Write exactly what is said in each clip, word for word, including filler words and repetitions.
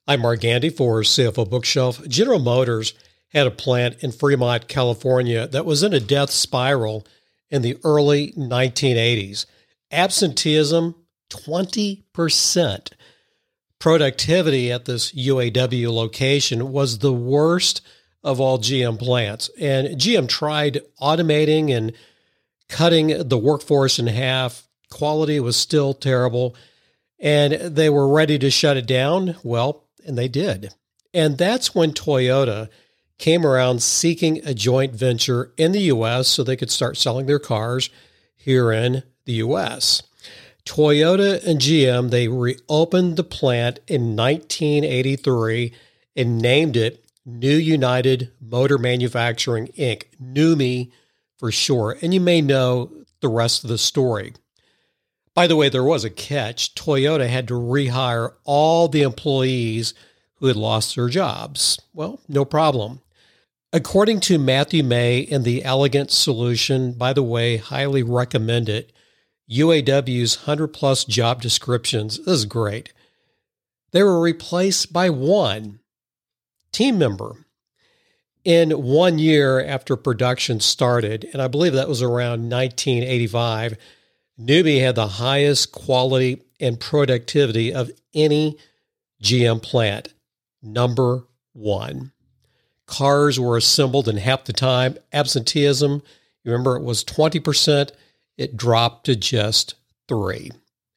I'm Mark Gandy for C F O Bookshelf. General Motors had a plant in Fremont, California that was in a death spiral in the early nineteen eighties. Absenteeism, twenty percent. Productivity at this U A W location was the worst of all G M plants. And G M tried automating and cutting the workforce in half. Quality was still terrible. And they were ready to shut it down. Well, and they did. And that's when Toyota came around seeking a joint venture in the U S so they could start selling their cars here in the U S. Toyota and G M, they reopened the plant in nineteen eighty-three and named it New United Motor Manufacturing, Incorporated, NUMMI for short. And you may know the rest of the story. By the way, there was a catch. Toyota had to rehire all the employees who had lost their jobs. Well, no problem. According to Matthew May in The Elegant Solution, by the way, highly recommend it, U A W's one hundred plus job descriptions, this is great. They were replaced by one team member in one year after production started, and I believe that was around nineteen eighty-five. NUMMI had the highest quality and productivity of any G M plant. Number one. Cars were assembled in half the time. Absenteeism, you remember it was twenty percent. It dropped to just three.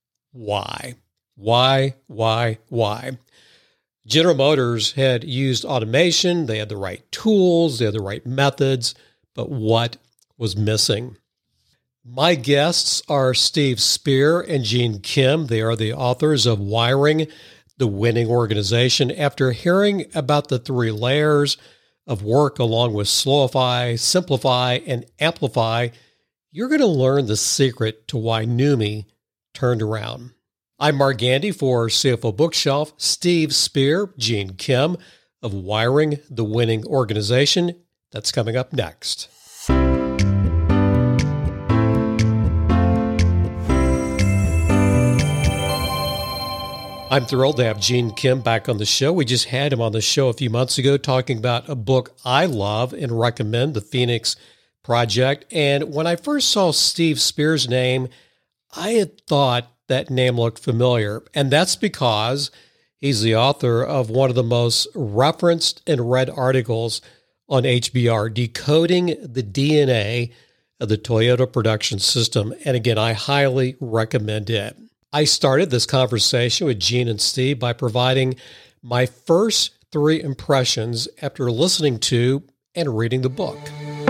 Why? Why, why, why? General Motors had used automation. They had the right tools. They had the right methods. But what was missing? My guests are Steve Spear and Gene Kim. They are the authors of Wiring the Winning Organization. After hearing about the three layers of work along with Slowify, Simplify, and Amplify, you're going to learn the secret to why NUMMI turned around. I'm Mark Gandy for C F O Bookshelf. Steve Spear, Gene Kim of Wiring the Winning Organization. That's coming up next. I'm thrilled to have Gene Kim back on the show. We just had him on the show a few months ago talking about a book I love and recommend, The Phoenix Project. And when I first saw Steve Spear's name, I had thought that name looked familiar. And that's because he's the author of one of the most referenced and read articles on H B R, Decoding the D N A of the Toyota Production System. And again, I highly recommend it. I started this conversation with Gene and Steve by providing my first three impressions after listening to and reading the book.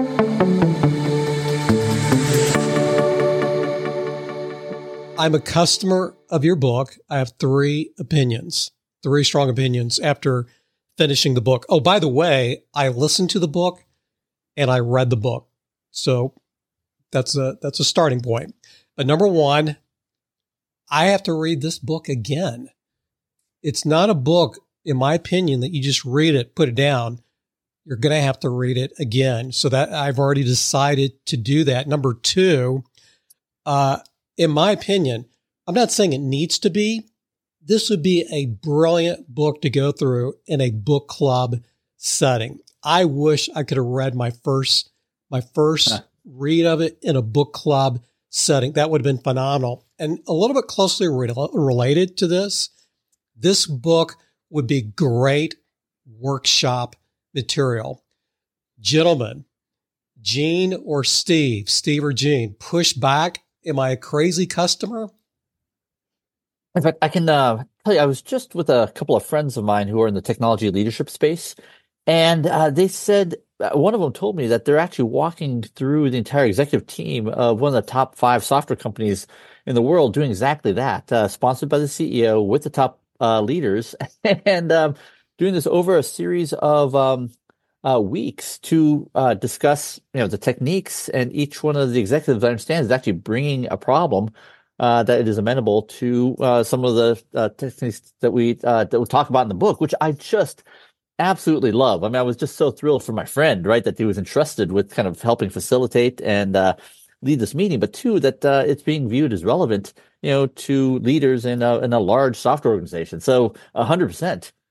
I'm a customer of your book. I have three opinions, three strong opinions after finishing the book. Oh, by the way, I listened to the book and I read the book. So that's a, that's a starting point. But number one, I have to read this book again. It's not a book, in my opinion, that you just read it, put it down. You're going to have to read it again. So that I've already decided to do that. Number two, uh, in my opinion, I'm not saying it needs to be. This would be a brilliant book to go through in a book club setting. I wish I could have read my first, my first huh. read of it in a book club setting. That would have been phenomenal. And a little bit closely re- related to this, this book would be great workshop material. Gentlemen, Gene or Steve, Steve or Gene, push back. Am I a crazy customer? In fact, I can uh, tell you, I was just with a couple of friends of mine who are in the technology leadership space, and uh, they said, uh, one of them told me that they're actually walking through the entire executive team of one of the top five software companies in the world doing exactly that, uh, sponsored by the C E O with the top uh, leaders, and um, doing this over a series of um, uh, weeks to uh, discuss, you know, the techniques. And each one of the executives, I understand, is actually bringing a problem uh, that it is amenable to uh, some of the uh, techniques that we uh, that we talk about in the book, which I just absolutely love. I mean, I was just so thrilled for my friend, right, that he was entrusted with kind of helping facilitate and uh, lead this meeting, but two, that uh, it's being viewed as relevant, you know, to leaders in a, in a large software organization. So a hundred percent.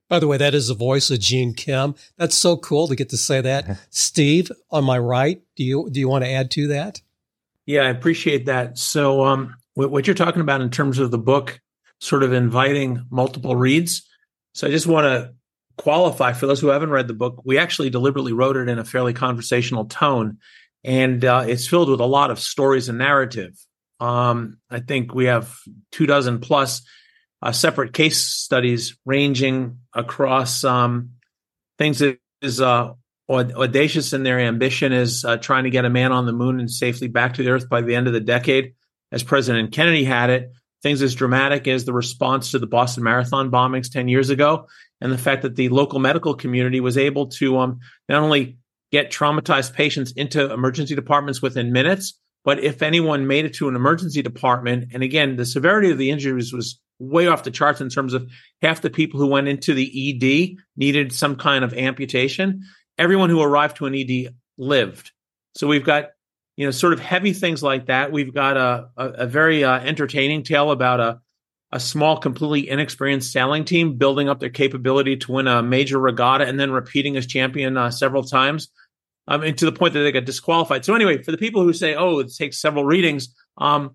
By the way, that is the voice of Gene Kim. That's so cool to get to say that. Steve, on my right, do you do you want to add to that? Yeah, I appreciate that. So um, what, what you're talking about in terms of the book sort of inviting multiple reads. So I just want to qualify for those who haven't read the book. We actually deliberately wrote it in a fairly conversational tone, and uh, it's filled with a lot of stories and narrative. Um, I think we have two dozen plus uh, separate case studies ranging across um, things that is uh, audacious in their ambition is uh, trying to get a man on the moon and safely back to the Earth by the end of the decade, as President Kennedy had it. Things as dramatic as the response to the Boston Marathon bombings ten years ago, and the fact that the local medical community was able to um, not only get traumatized patients into emergency departments within minutes, but if anyone made it to an emergency department, and again, the severity of the injuries was way off the charts in terms of half the people who went into the E D needed some kind of amputation. Everyone who arrived to an E D lived. So we've got, you know, sort of heavy things like that. We've got a, a, a very uh, entertaining tale about a, a small, completely inexperienced sailing team building up their capability to win a major regatta and then repeating as champion uh, several times, um, and to the point that they got disqualified. So anyway, for the people who say, oh, it takes several readings, um,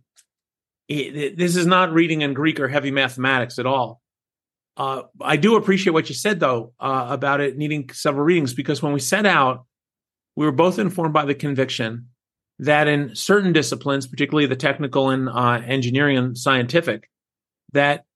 it, it, this is not reading in Greek or heavy mathematics at all. Uh, I do appreciate what you said, though, uh, about it needing several readings, because when we set out, we were both informed by the conviction that in certain disciplines, particularly the technical and uh, engineering and scientific, that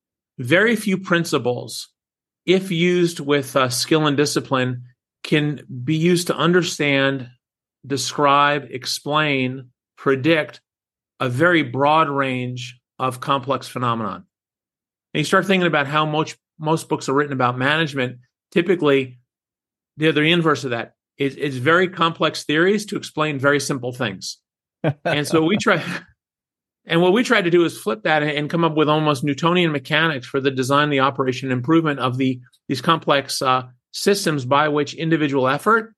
very few principles, if used with uh, skill and discipline, can be used to understand, describe, explain, predict a very broad range of complex phenomenon. And you start thinking about how much most books are written about management. Typically, they're the inverse of that. It, it's very complex theories to explain very simple things. And so we try, and what we try to do is flip that and come up with almost Newtonian mechanics for the design, the operation, and improvement of the these complex uh, systems by which individual effort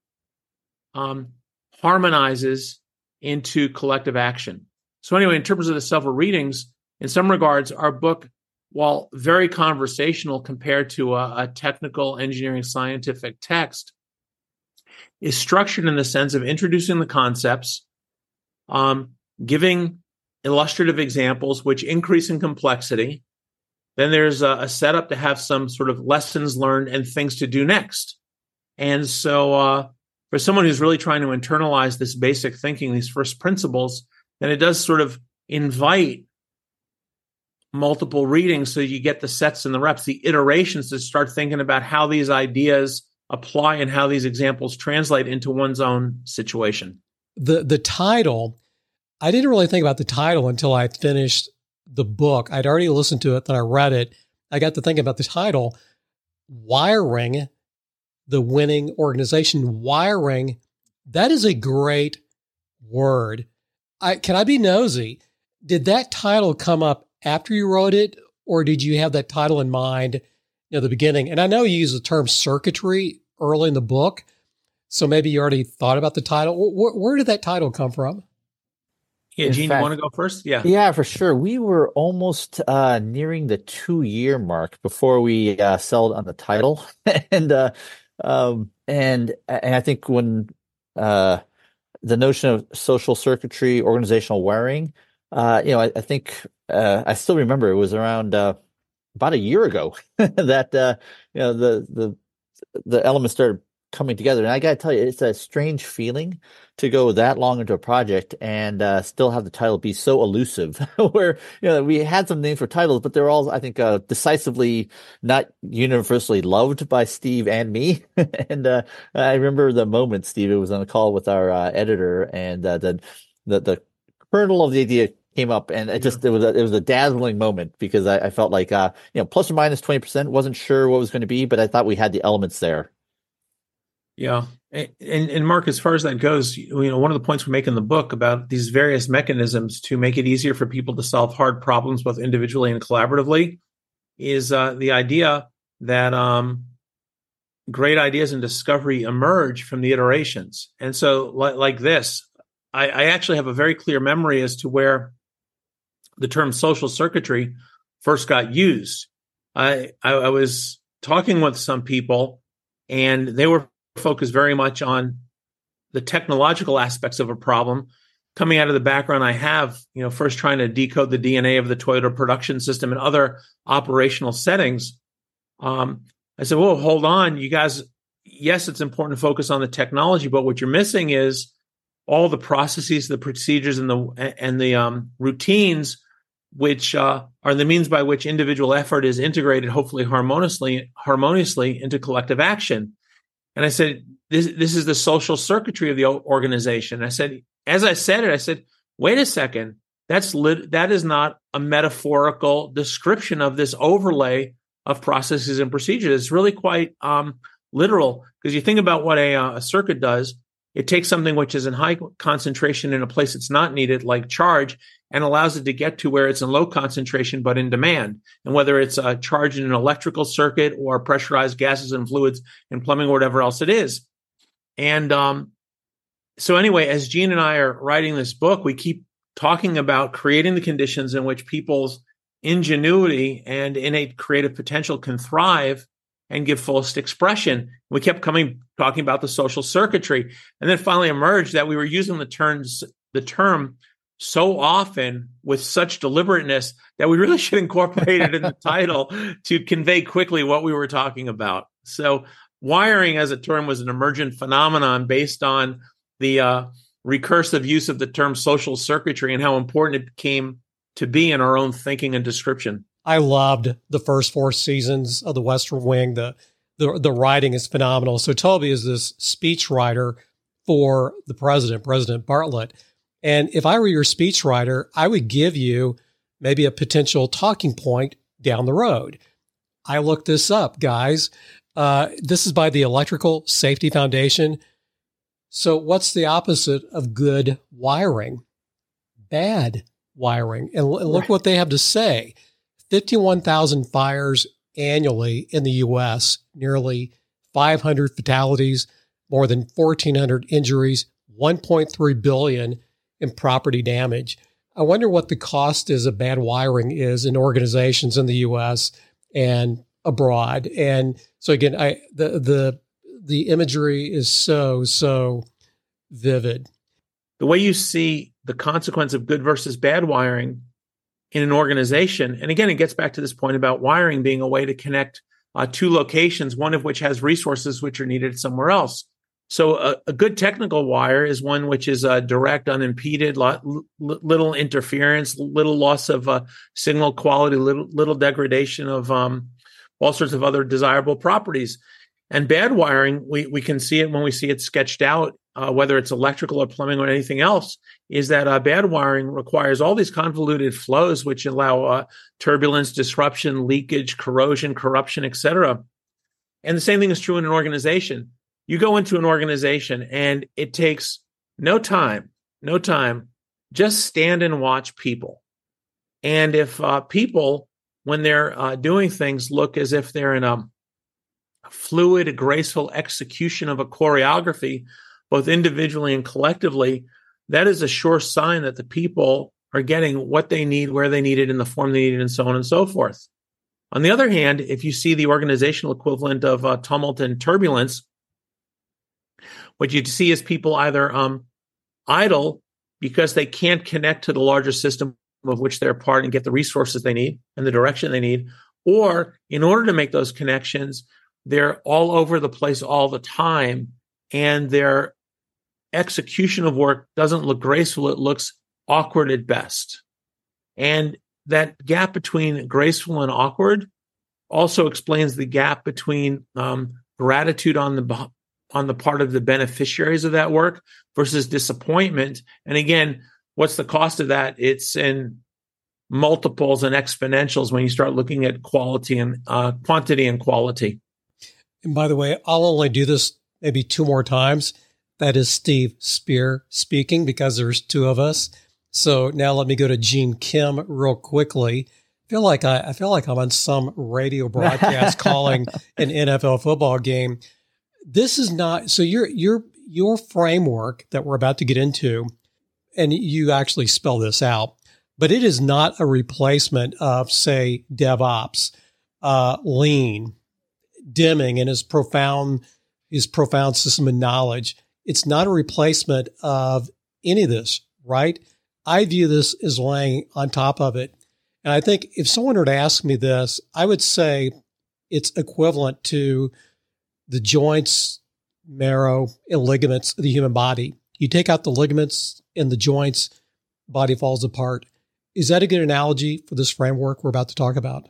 um, harmonizes into collective action. So anyway, in terms of the several readings, in some regards, our book, while very conversational compared to a, a technical engineering scientific text, is structured in the sense of introducing the concepts, um, giving illustrative examples which increase in complexity. Then there's a, a setup to have some sort of lessons learned and things to do next. And so uh, for someone who's really trying to internalize this basic thinking, these first principles, then it does sort of invite multiple readings so you get the sets and the reps, the iterations to start thinking about how these ideas apply and how these examples translate into one's own situation. The the title, I didn't really think about the title until I finished the book. I'd already listened to it, then I read it. I got to think about the title, Wiring the Winning Organization. Wiring, that is a great word. I, can I be nosy? Did that title come up after you wrote it, or did you have that title in mind, you know, the beginning? And I know you use the term circuitry early in the book, so maybe you already thought about the title. Where, where did that title come from? Yeah, Gene, fact, you want to go first? Yeah. Yeah, for sure. We were almost uh, nearing the two-year mark before we uh, settled on the title. and uh, um, and and I think when uh, the notion of social circuitry, organizational wiring, uh, you know, I, I think uh, I still remember it was around uh, about a year ago that uh, you know the the the elements started coming together. And I got to tell you, it's a strange feeling to go that long into a project and uh, still have the title be so elusive, where, you know, we had some names for titles, but they're all, I think, uh, decisively not universally loved by Steve and me. and uh, I remember the moment, Steve, it was on a call with our uh, editor, and uh, the, the, the kernel of the idea came up, and it just, yeah. it was a, it was a dazzling moment, because I, I felt like, uh, you know, plus or minus twenty percent, wasn't sure what was going to be, but I thought we had the elements there. Yeah. And, and Mark, as far as that goes, you know, one of the points we make in the book about these various mechanisms to make it easier for people to solve hard problems, both individually and collaboratively, is uh, the idea that um, great ideas and discovery emerge from the iterations. And so like, like this, I, I actually have a very clear memory as to where the term social circuitry first got used. I, I, I was talking with some people, and they were focused very much on the technological aspects of a problem. Coming out of the background I have, you know, first trying to decode the D N A of the Toyota production system and other operational settings, um, I said, well, hold on, you guys, yes, it's important to focus on the technology, but what you're missing is all the processes, the procedures, and the and the um, routines, which uh, are the means by which individual effort is integrated, hopefully harmoniously, harmoniously into collective action. And I said, this, this is the social circuitry of the organization. I said, as I said it, I said, wait a second, that's lit- that is not a metaphorical description of this overlay of processes and procedures. It's really quite um, literal, because you think about what a, uh, a circuit does. It takes something which is in high concentration in a place it's not needed, like charge, and allows it to get to where it's in low concentration but in demand. And whether it's uh, charged in an electrical circuit or pressurized gases and fluids and plumbing or whatever else it is. And um, so anyway, as Gene and I are writing this book, we keep talking about creating the conditions in which people's ingenuity and innate creative potential can thrive and give fullest expression. We kept coming, talking about the social circuitry, and then finally emerged that we were using the terms, the term so often with such deliberateness that we really should incorporate it in the title to convey quickly what we were talking about. So wiring as a term was an emergent phenomenon based on the uh, recursive use of the term social circuitry and how important it became to be in our own thinking and description. I loved the first four seasons of The Western Wing. The, the the writing is phenomenal. So Toby is this speech writer for the president, President Bartlet. And if I were your speech writer, I would give you maybe a potential talking point down the road. I looked this up, guys. Uh, this is by the Electrical Safety Foundation. So what's the opposite of good wiring? Bad wiring. And, and look what they have to say. fifty-one thousand fires annually in the U S, nearly five hundred fatalities, more than fourteen hundred injuries, one point three billion dollars in property damage. I wonder what the cost is of bad wiring is in organizations in the U S and abroad. And so again, I the the the imagery is so, so vivid. The way you see the consequence of good versus bad wiring in an organization, and again, it gets back to this point about wiring being a way to connect uh, two locations, one of which has resources which are needed somewhere else. So a, a good technical wire is one which is uh, direct, unimpeded, lot, l- little interference, little loss of uh, signal quality, little, little degradation of um, all sorts of other desirable properties. And bad wiring, we, we can see it when we see it sketched out, uh, whether it's electrical or plumbing or anything else, is that uh, bad wiring requires all these convoluted flows which allow uh, turbulence, disruption, leakage, corrosion, corruption, et cetera. And the same thing is true in an organization. You go into an organization and it takes no time, no time, just stand and watch people. And if uh, people, when they're uh, doing things, look as if they're in a fluid, graceful execution of a choreography, both individually and collectively, that is a sure sign that the people are getting what they need, where they need it, in the form they need it, and so on and so forth. On the other hand, if you see the organizational equivalent of uh, tumult and turbulence, what you see is people either um, idle because they can't connect to the larger system of which they're part and get the resources they need and the direction they need, or in order to make those connections, they're all over the place all the time, and their execution of work doesn't look graceful. It looks awkward at best. And that gap between graceful and awkward also explains the gap between um, gratitude on the on the part of the beneficiaries of that work versus disappointment. And again, what's the cost of that? It's in multiples and exponentials when you start looking at quality and uh, quantity and quality. And by the way, I'll only do this maybe two more times. That is Steve Spear speaking, because there's two of us. So now let me go to Gene Kim real quickly. I feel like I, I feel like I'm on some radio broadcast calling an N F L football game. This is not, so your your your framework that we're about to get into, and you actually spell this out, but it is not a replacement of, say, DevOps, uh, Lean, Deming and his profound his profound system of knowledge. It's not a replacement of any of this, right? I view this as laying on top of it. And I think if someone were to ask me this, I would say it's equivalent to the joints, marrow, and ligaments of the human body. You take out the ligaments and the joints, body falls apart. Is that a good analogy for this framework we're about to talk about?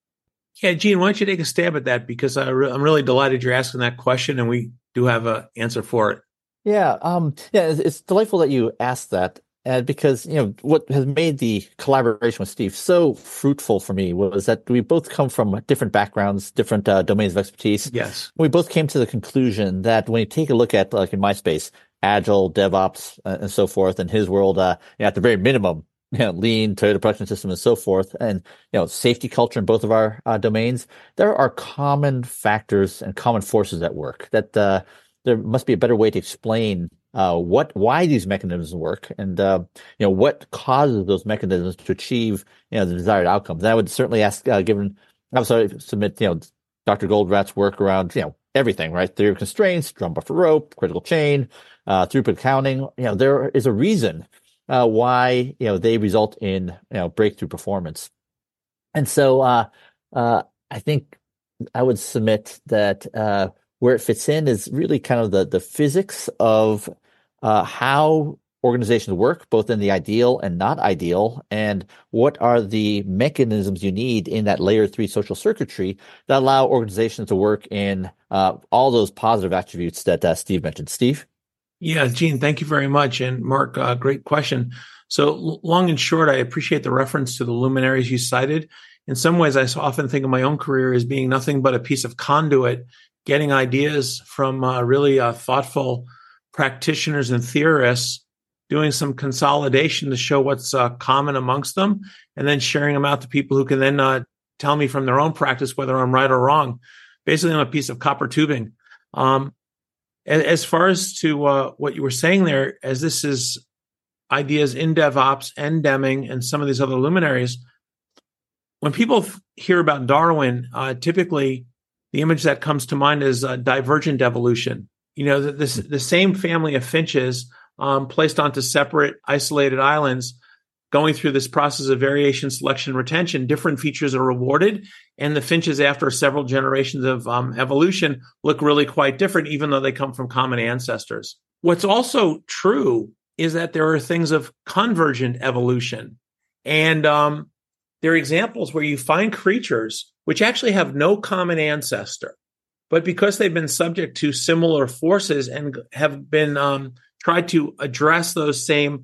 Yeah, Gene, why don't you take a stab at that? Because I re- I'm really delighted you're asking that question, and we do have an answer for it. Yeah, um, yeah, it's, it's delightful that you asked that, uh, because you know what has made the collaboration with Steve so fruitful for me was that we both come from different backgrounds, different uh, domains of expertise. Yes, we both came to the conclusion that when you take a look at, like in my space, Agile, DevOps, uh, and so forth, in his world, uh, you know, at the very minimum, you know, lean, Toyota production system, and so forth, and you know, safety culture in both of our uh, domains, there are common factors and common forces at work that. Uh, There must be a better way to explain uh, what, why these mechanisms work, and uh, you know what causes those mechanisms to achieve you know the desired outcomes. And I would certainly ask, uh, given I would sorry, submit you know Doctor Goldrat's work around you know everything, right? Theory of constraints, drum buffer rope, critical chain, uh, throughput counting. You know there is a reason uh, why you know they result in you know breakthrough performance, and so uh, uh, I think I would submit that. Uh, Where it fits in is really kind of the the physics of uh, how organizations work, both in the ideal and not ideal, and what are the mechanisms you need in that layer three social circuitry that allow organizations to work in uh, all those positive attributes that uh, Steve mentioned. Steve? Yeah, Gene, thank you very much. And Mark, uh, great question. So long and short, I appreciate the reference to the luminaries you cited. In some ways, I often think of my own career as being nothing but a piece of conduit, getting ideas from uh, really uh, thoughtful practitioners and theorists, doing some consolidation to show what's uh, common amongst them, and then sharing them out to people who can then uh, tell me from their own practice whether I'm right or wrong. Basically, I'm a piece of copper tubing. Um, as far as to uh, what you were saying there, as this is ideas in DevOps and Deming and some of these other luminaries, when people f- hear about Darwin, uh, typically the image that comes to mind is uh, divergent evolution. You know, the, this, the same family of finches um, placed onto separate isolated islands, going through this process of variation, selection, retention, different features are rewarded. And the finches, after several generations of um, evolution, look really quite different, even though they come from common ancestors. What's also true is that there are things of convergent evolution. And um, there are examples where you find creatures which actually have no common ancestor, but because they've been subject to similar forces and have been um, tried to address those same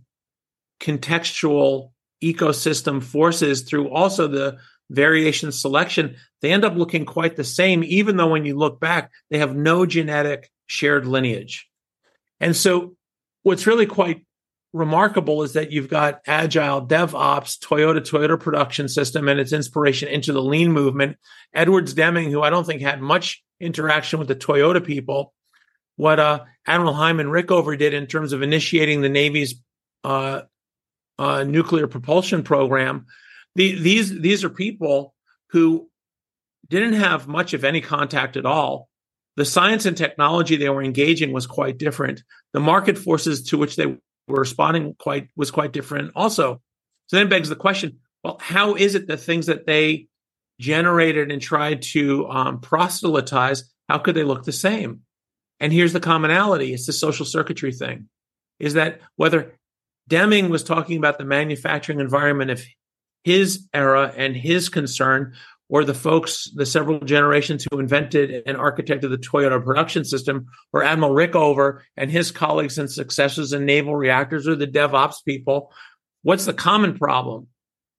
contextual ecosystem forces through also the variation selection, they end up looking quite the same, even though when you look back, they have no genetic shared lineage. And so what's really quite remarkable is that you've got Agile, DevOps, Toyota, Toyota production system, and its inspiration into the lean movement. Edwards Deming, who I don't think had much interaction with the Toyota people, what uh, Admiral Hyman Rickover did in terms of initiating the Navy's uh, uh, nuclear propulsion program. The, these, these are people who didn't have much of any contact at all. The science and technology they were engaging was quite different. The market forces to which they were responding quite was quite different also. So then begs the question, well, how is it that things that they generated and tried to um, proselytize, how could they look the same? And here's the commonality. It's the social circuitry thing, is that whether Deming was talking about the manufacturing environment of his era and his concern, or the folks, the several generations who invented and architected the Toyota production system, or Admiral Rickover and his colleagues and successors in naval reactors, or the DevOps people, what's the common problem?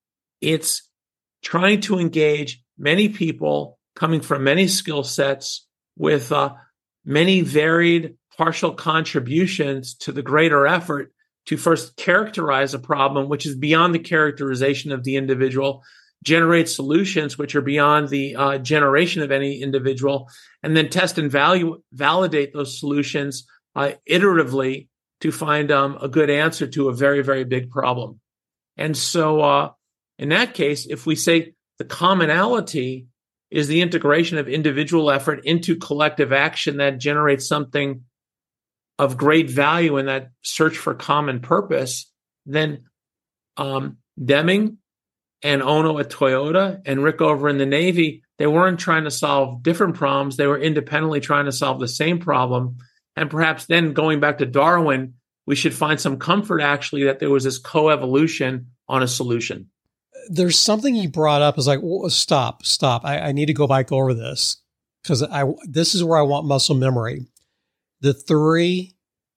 It's trying to engage many people coming from many skill sets with uh, many varied partial contributions to the greater effort to first characterize a problem, which is beyond the characterization of the individual, generate solutions which are beyond the uh, generation of any individual, and then test and value, validate those solutions uh, iteratively to find um, a good answer to a very, very big problem. And so uh, in that case, if we say the commonality is the integration of individual effort into collective action that generates something of great value in that search for common purpose, then um, Deming and Ono at Toyota and Rick over in the Navy, they weren't trying to solve different problems. They were independently trying to solve the same problem. And perhaps then going back to Darwin, we should find some comfort actually that there was this coevolution on a solution. There's something you brought up is like, well, stop, stop. I, I need to go back over this because I this is where I want muscle memory. The three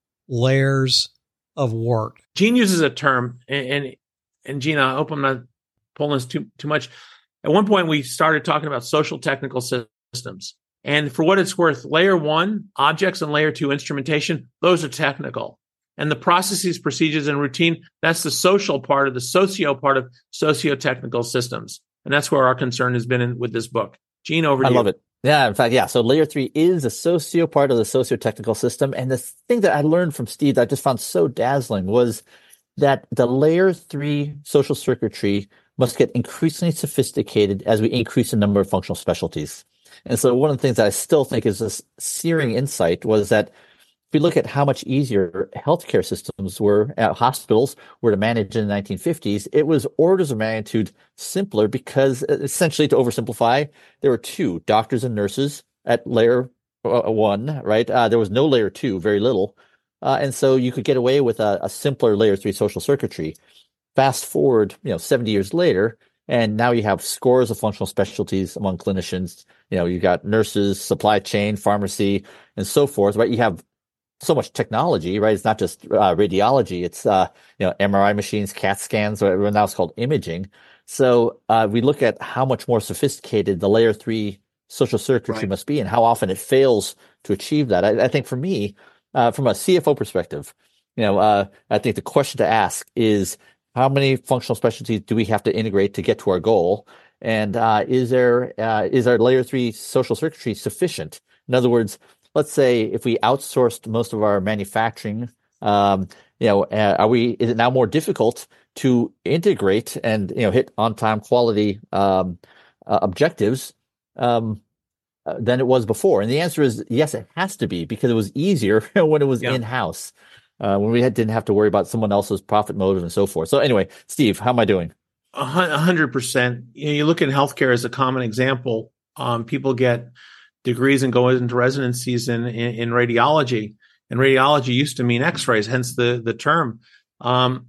layers of work. Gene uses a term, and and, and Gene, I hope I'm not pulling this too too much. At one point, we started talking about social technical systems. And for what it's worth, layer one, objects, and layer two, instrumentation, those are technical. And the processes, procedures, and routine, that's the social part of the socio part of socio-technical systems. And that's where our concern has been in, with this book. Gene, over to I you. love it. Yeah, in fact, yeah. So layer three is a socio part of the socio-technical system. And the thing that I learned from Steve that I just found so dazzling was that the layer three social circuitry must get increasingly sophisticated as we increase the number of functional specialties. And so one of the things that I still think is this searing insight was that if we look at how much easier healthcare systems were, uh, hospitals were to manage in the nineteen fifties, it was orders of magnitude simpler because essentially, to oversimplify, there were two doctors and nurses at layer uh, one, right? Uh, there was no layer two, very little. Uh, and so you could get away with a, a simpler layer three social circuitry. Fast forward, you know, seventy years later, and now you have scores of functional specialties among clinicians. You know, you've got nurses, supply chain, pharmacy, and so forth, right? You have so much technology, right? It's not just uh, radiology. It's, uh, you know, M R I machines, CAT scans, or now it's called imaging. So uh, we look at how much more sophisticated the layer three social circuitry Right. must be and how often it fails to achieve that. I, I think for me, uh, from a C F O perspective, you know, uh, I think the question to ask is how many functional specialties do we have to integrate to get to our goal? And uh, is there uh, is our layer three social circuitry sufficient? In other words, let's say if we outsourced most of our manufacturing, um, you know, uh, are we? Is it now more difficult to integrate and you know hit on-time quality um, uh, objectives um, uh, than it was before? And the answer is yes, it has to be because it was easier when it was Yeah. in-house, uh, when we had, didn't have to worry about someone else's profit motive and so forth. So anyway, Steve, how am I doing? A hun- a hundred percent. You know, you look at healthcare as a common example. Um, people get degrees and go into residencies in, in, in radiology, and radiology used to mean X-rays, hence the the term. Um,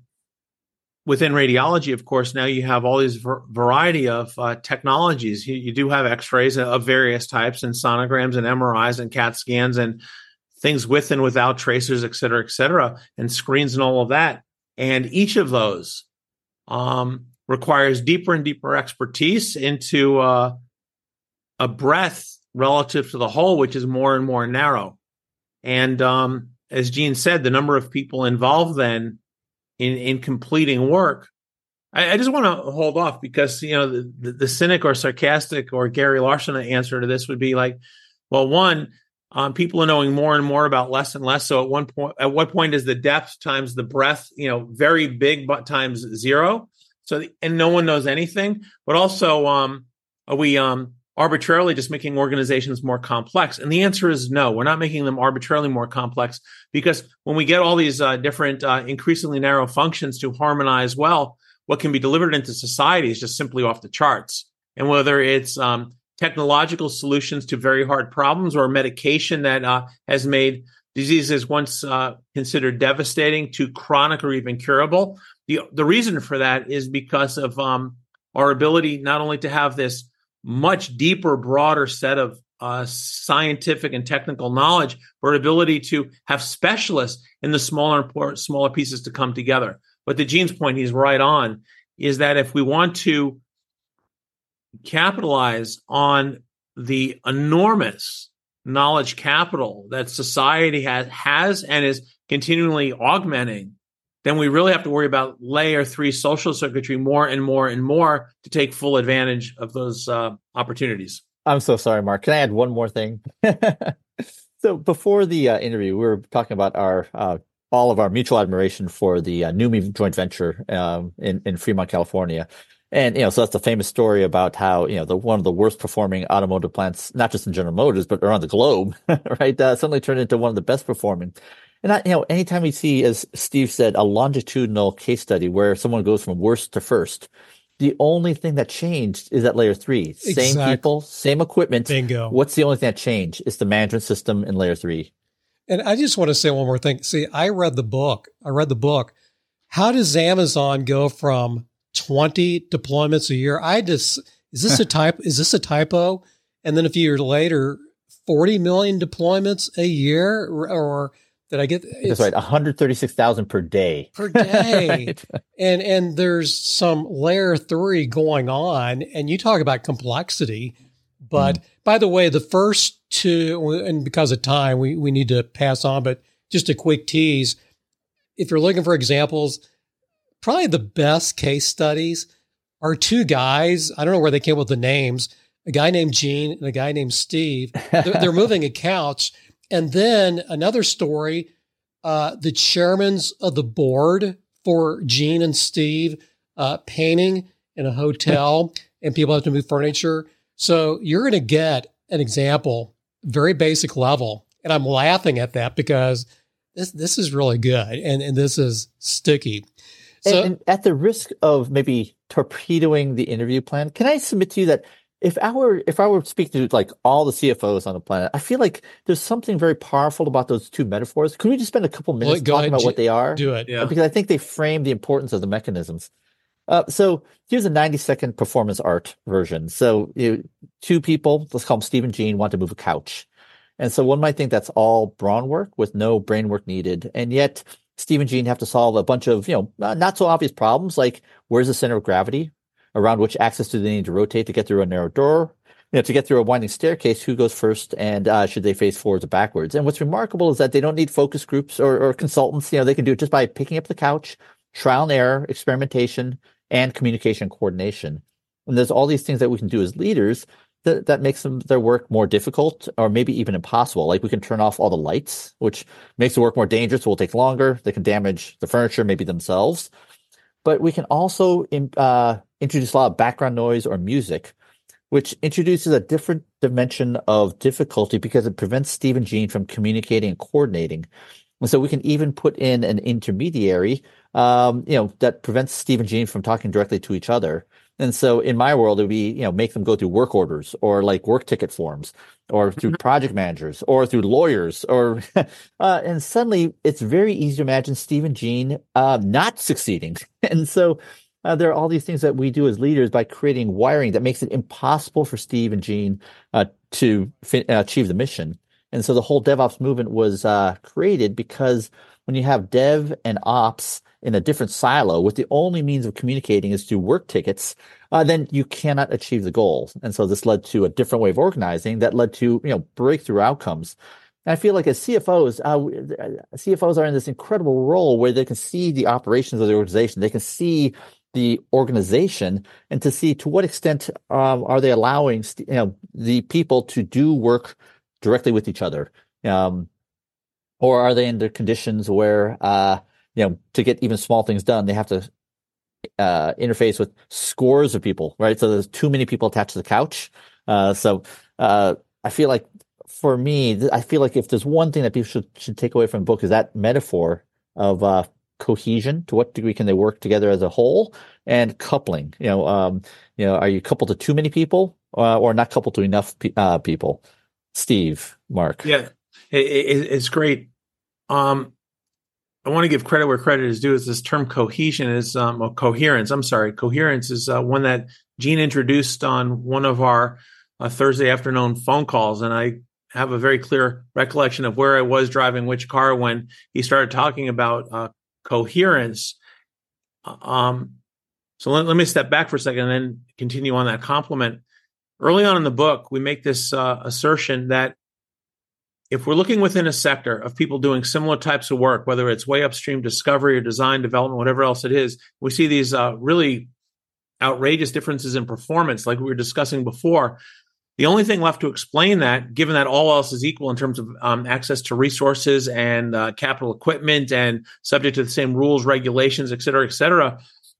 within radiology, of course, now you have all these ver- variety of uh, technologies. You, you do have X-rays of various types, and sonograms, and M R Is, and CAT scans, and things with and without tracers, et cetera, et cetera, and screens and all of that. And each of those um, requires deeper and deeper expertise into uh, a breadth relative to the whole, which is more and more narrow. And um, as Gene said, the number of people involved then in, in completing work, I, I just want to hold off because, you know, the, the, the cynic or sarcastic or Gary Larson answer to this would be like, well, one, um, people are knowing more and more about less and less. So at one point, at what point is the depth times the breadth, you know, very big, but times zero? So, and no one knows anything, but also, um, are we, um, arbitrarily just making organizations more complex? And the answer is no, we're not making them arbitrarily more complex, because when we get all these uh, different, uh, increasingly narrow functions to harmonize well, what can be delivered into society is just simply off the charts. And whether it's um, technological solutions to very hard problems or medication that uh, has made diseases once uh, considered devastating to chronic or even curable, the, the reason for that is because of um, our ability not only to have this much deeper, broader set of uh, scientific and technical knowledge, but ability to have specialists in the smaller, smaller pieces to come together. But to Gene's point, he's right on, is that if we want to capitalize on the enormous knowledge capital that society has, has and is continually augmenting, then we really have to worry about layer three social circuitry more and more and more to take full advantage of those uh, opportunities. I'm so sorry, Mark. Can I add one more thing? So before the uh, interview, we were talking about our uh, all of our mutual admiration for the uh, NUMMI joint venture um, in, in Fremont, California. And, you know, so that's the famous story about how, you know, the one of the worst performing automotive plants, not just in General Motors, but around the globe, right, uh, suddenly turned into one of the best performing. And, I, you know, anytime we see, as Steve said, a longitudinal case study where someone goes from worst to first, the only thing that changed is at layer three. Same Exactly. people, same equipment. Bingo. What's the only thing that changed? It's the management system in layer three. And I just want to say one more thing. See, I read the book. I read the book. How does Amazon go from twenty deployments a year? I just, is this a type? Is this a typo? And then a few years later, forty million deployments a year, or, or did I get? That's right, one hundred thirty-six thousand per day. Per day, Right. and and there's some layer three going on, and you talk about complexity. But mm. by the way, the first two, and because of time, we we need to pass on. But just a quick tease: if you're looking for examples, probably the best case studies are two guys. I don't know where they came up with the names. A guy named Gene and a guy named Steve. They're, they're moving accounts. And then another story, uh, the chairmans of the board for Gene and Steve uh, painting in a hotel, and people have to move furniture. So you're going to get an example, very basic level. And I'm laughing at that because this this is really good, and, and this is sticky. So, and, and at the risk of maybe torpedoing the interview plan, can I submit to you that if I were if I were speaking to like all the C F Os on the planet, I feel like there's something very powerful about those two metaphors. Can we just spend a couple minutes well, talking ahead, about what they are? Do it, yeah. Because I think they frame the importance of the mechanisms. Uh, so here's a ninety second performance art version. So you know, two people, let's call them Steve and Gene, want to move a couch. And so one might think that's all brawn work with no brain work needed. And yet Steve and Gene have to solve a bunch of, you know, not so obvious problems like where's the center of gravity, around which axis do they need to rotate to get through a narrow door, you know, to get through a winding staircase, who goes first, and uh, should they face forwards or backwards? And what's remarkable is that they don't need focus groups or, or consultants. You know, they can do it just by picking up the couch, trial and error, experimentation, and communication coordination. And there's all these things that we can do as leaders that, that makes them their work more difficult or maybe even impossible. Like we can turn off all the lights, which makes the work more dangerous. It will take longer. They can damage the furniture, maybe themselves. But we can also uh, introduce a lot of background noise or music, which introduces a different dimension of difficulty because it prevents Steve and Gene from communicating and coordinating. And so we can even put in an intermediary, um, you know, that prevents Steve and Gene from talking directly to each other. And so in my world, it would be, you know, make them go through work orders or like work ticket forms or through project managers or through lawyers or, uh, and suddenly it's very easy to imagine Steve and Gene uh, not succeeding. And so uh, there are all these things that we do as leaders by creating wiring that makes it impossible for Steve and Gene uh, to fi- uh, achieve the mission. And so the whole DevOps movement was uh, created because when you have dev and ops in a different silo with the only means of communicating is through work tickets, uh, then you cannot achieve the goals. And so this led to a different way of organizing that led to, you know, breakthrough outcomes. And I feel like as C F Os, uh, C F Os are in this incredible role where they can see the operations of the organization. They can see the organization and to see to what extent um, are they allowing, you know, the people to do work directly with each other. Um, or are they under conditions where, uh, you know, to get even small things done, they have to uh, interface with scores of people, right? So there's too many people attached to the couch. Uh, so uh, I feel like for me, I feel like if there's one thing that people should, should take away from the book is that metaphor of uh, cohesion. To what degree can they work together as a whole? And coupling. You know, um, you know, are you coupled to too many people uh, or not coupled to enough pe- uh, people? Steve, Mark. Yeah, it, it, it's great. Um, I want to give credit where credit is due. Is this term cohesion is um, or coherence? I'm sorry, coherence is uh, one that Gene introduced on one of our uh, Thursday afternoon phone calls, and I have a very clear recollection of where I was driving which car when he started talking about uh, coherence. Um, so let, let me step back for a second and then continue on that compliment. Early on in the book, we make this uh, assertion that if we're looking within a sector of people doing similar types of work, whether it's way upstream discovery or design development, whatever else it is, we see these uh, really outrageous differences in performance like we were discussing before. The only thing left to explain that, given that all else is equal in terms of um, access to resources and uh, capital equipment and subject to the same rules, regulations, et cetera, et cetera,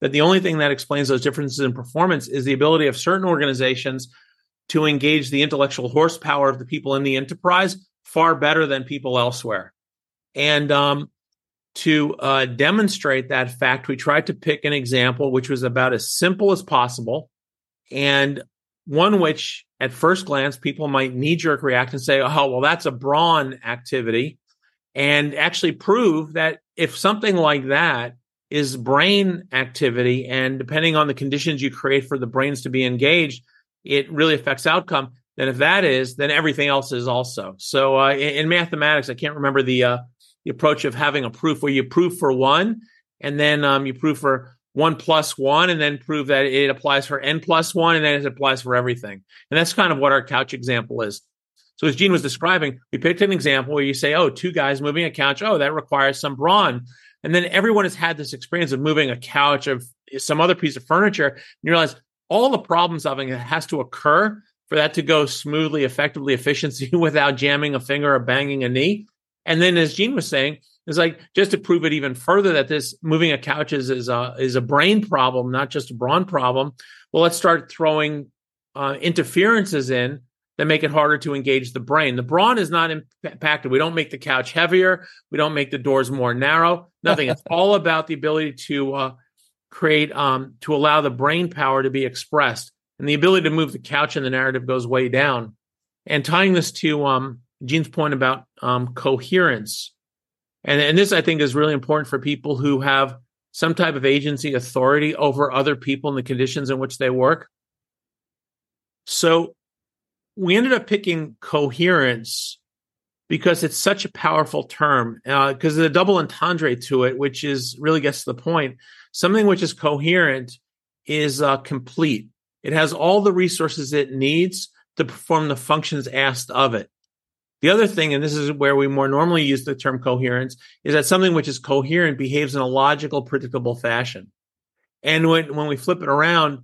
that the only thing that explains those differences in performance is the ability of certain organizations to engage the intellectual horsepower of the people in the enterprise far better than people elsewhere. And um, to uh, demonstrate that fact, we tried to pick an example which was about as simple as possible, and one which at first glance people might knee-jerk react and say, oh, well, that's a brawn activity, and actually prove that if something like that is brain activity, and depending on the conditions you create for the brains to be engaged, it really affects outcome. Then if that is, then everything else is also. So uh, in, in mathematics, I can't remember the uh, the approach of having a proof where you prove for one, and then um, you prove for one plus one, and then prove that it applies for n plus one, and then it applies for everything. And that's kind of what our couch example is. So as Gene was describing, we picked an example where you say, oh, two guys moving a couch, oh, that requires some brawn. And then everyone has had this experience of moving a couch, of some other piece of furniture, and you realize all the problem solving that has to occur for that to go smoothly, effectively, efficiently without jamming a finger or banging a knee. And then as Gene was saying, it's like, just to prove it even further that this moving a couch is, is, a, is a brain problem, not just a brawn problem. Well, let's start throwing uh, interferences in that make it harder to engage the brain. The brawn is not impacted. We don't make the couch heavier. We don't make the doors more narrow. Nothing. It's all about the ability to uh, create, um, to allow the brain power to be expressed. And the ability to move the couch in the narrative goes way down. And tying this to um, Gene's point about um, coherence. And, and this, I think, is really important for people who have some type of agency authority over other people and the conditions in which they work. So we ended up picking coherence because it's such a powerful term, uh, because of the double entendre to it, which is really gets to the point. Something which is coherent is uh, complete. It has all the resources it needs to perform the functions asked of it. The other thing, and this is where we more normally use the term coherence, is that something which is coherent behaves in a logical, predictable fashion. And when, when we flip it around,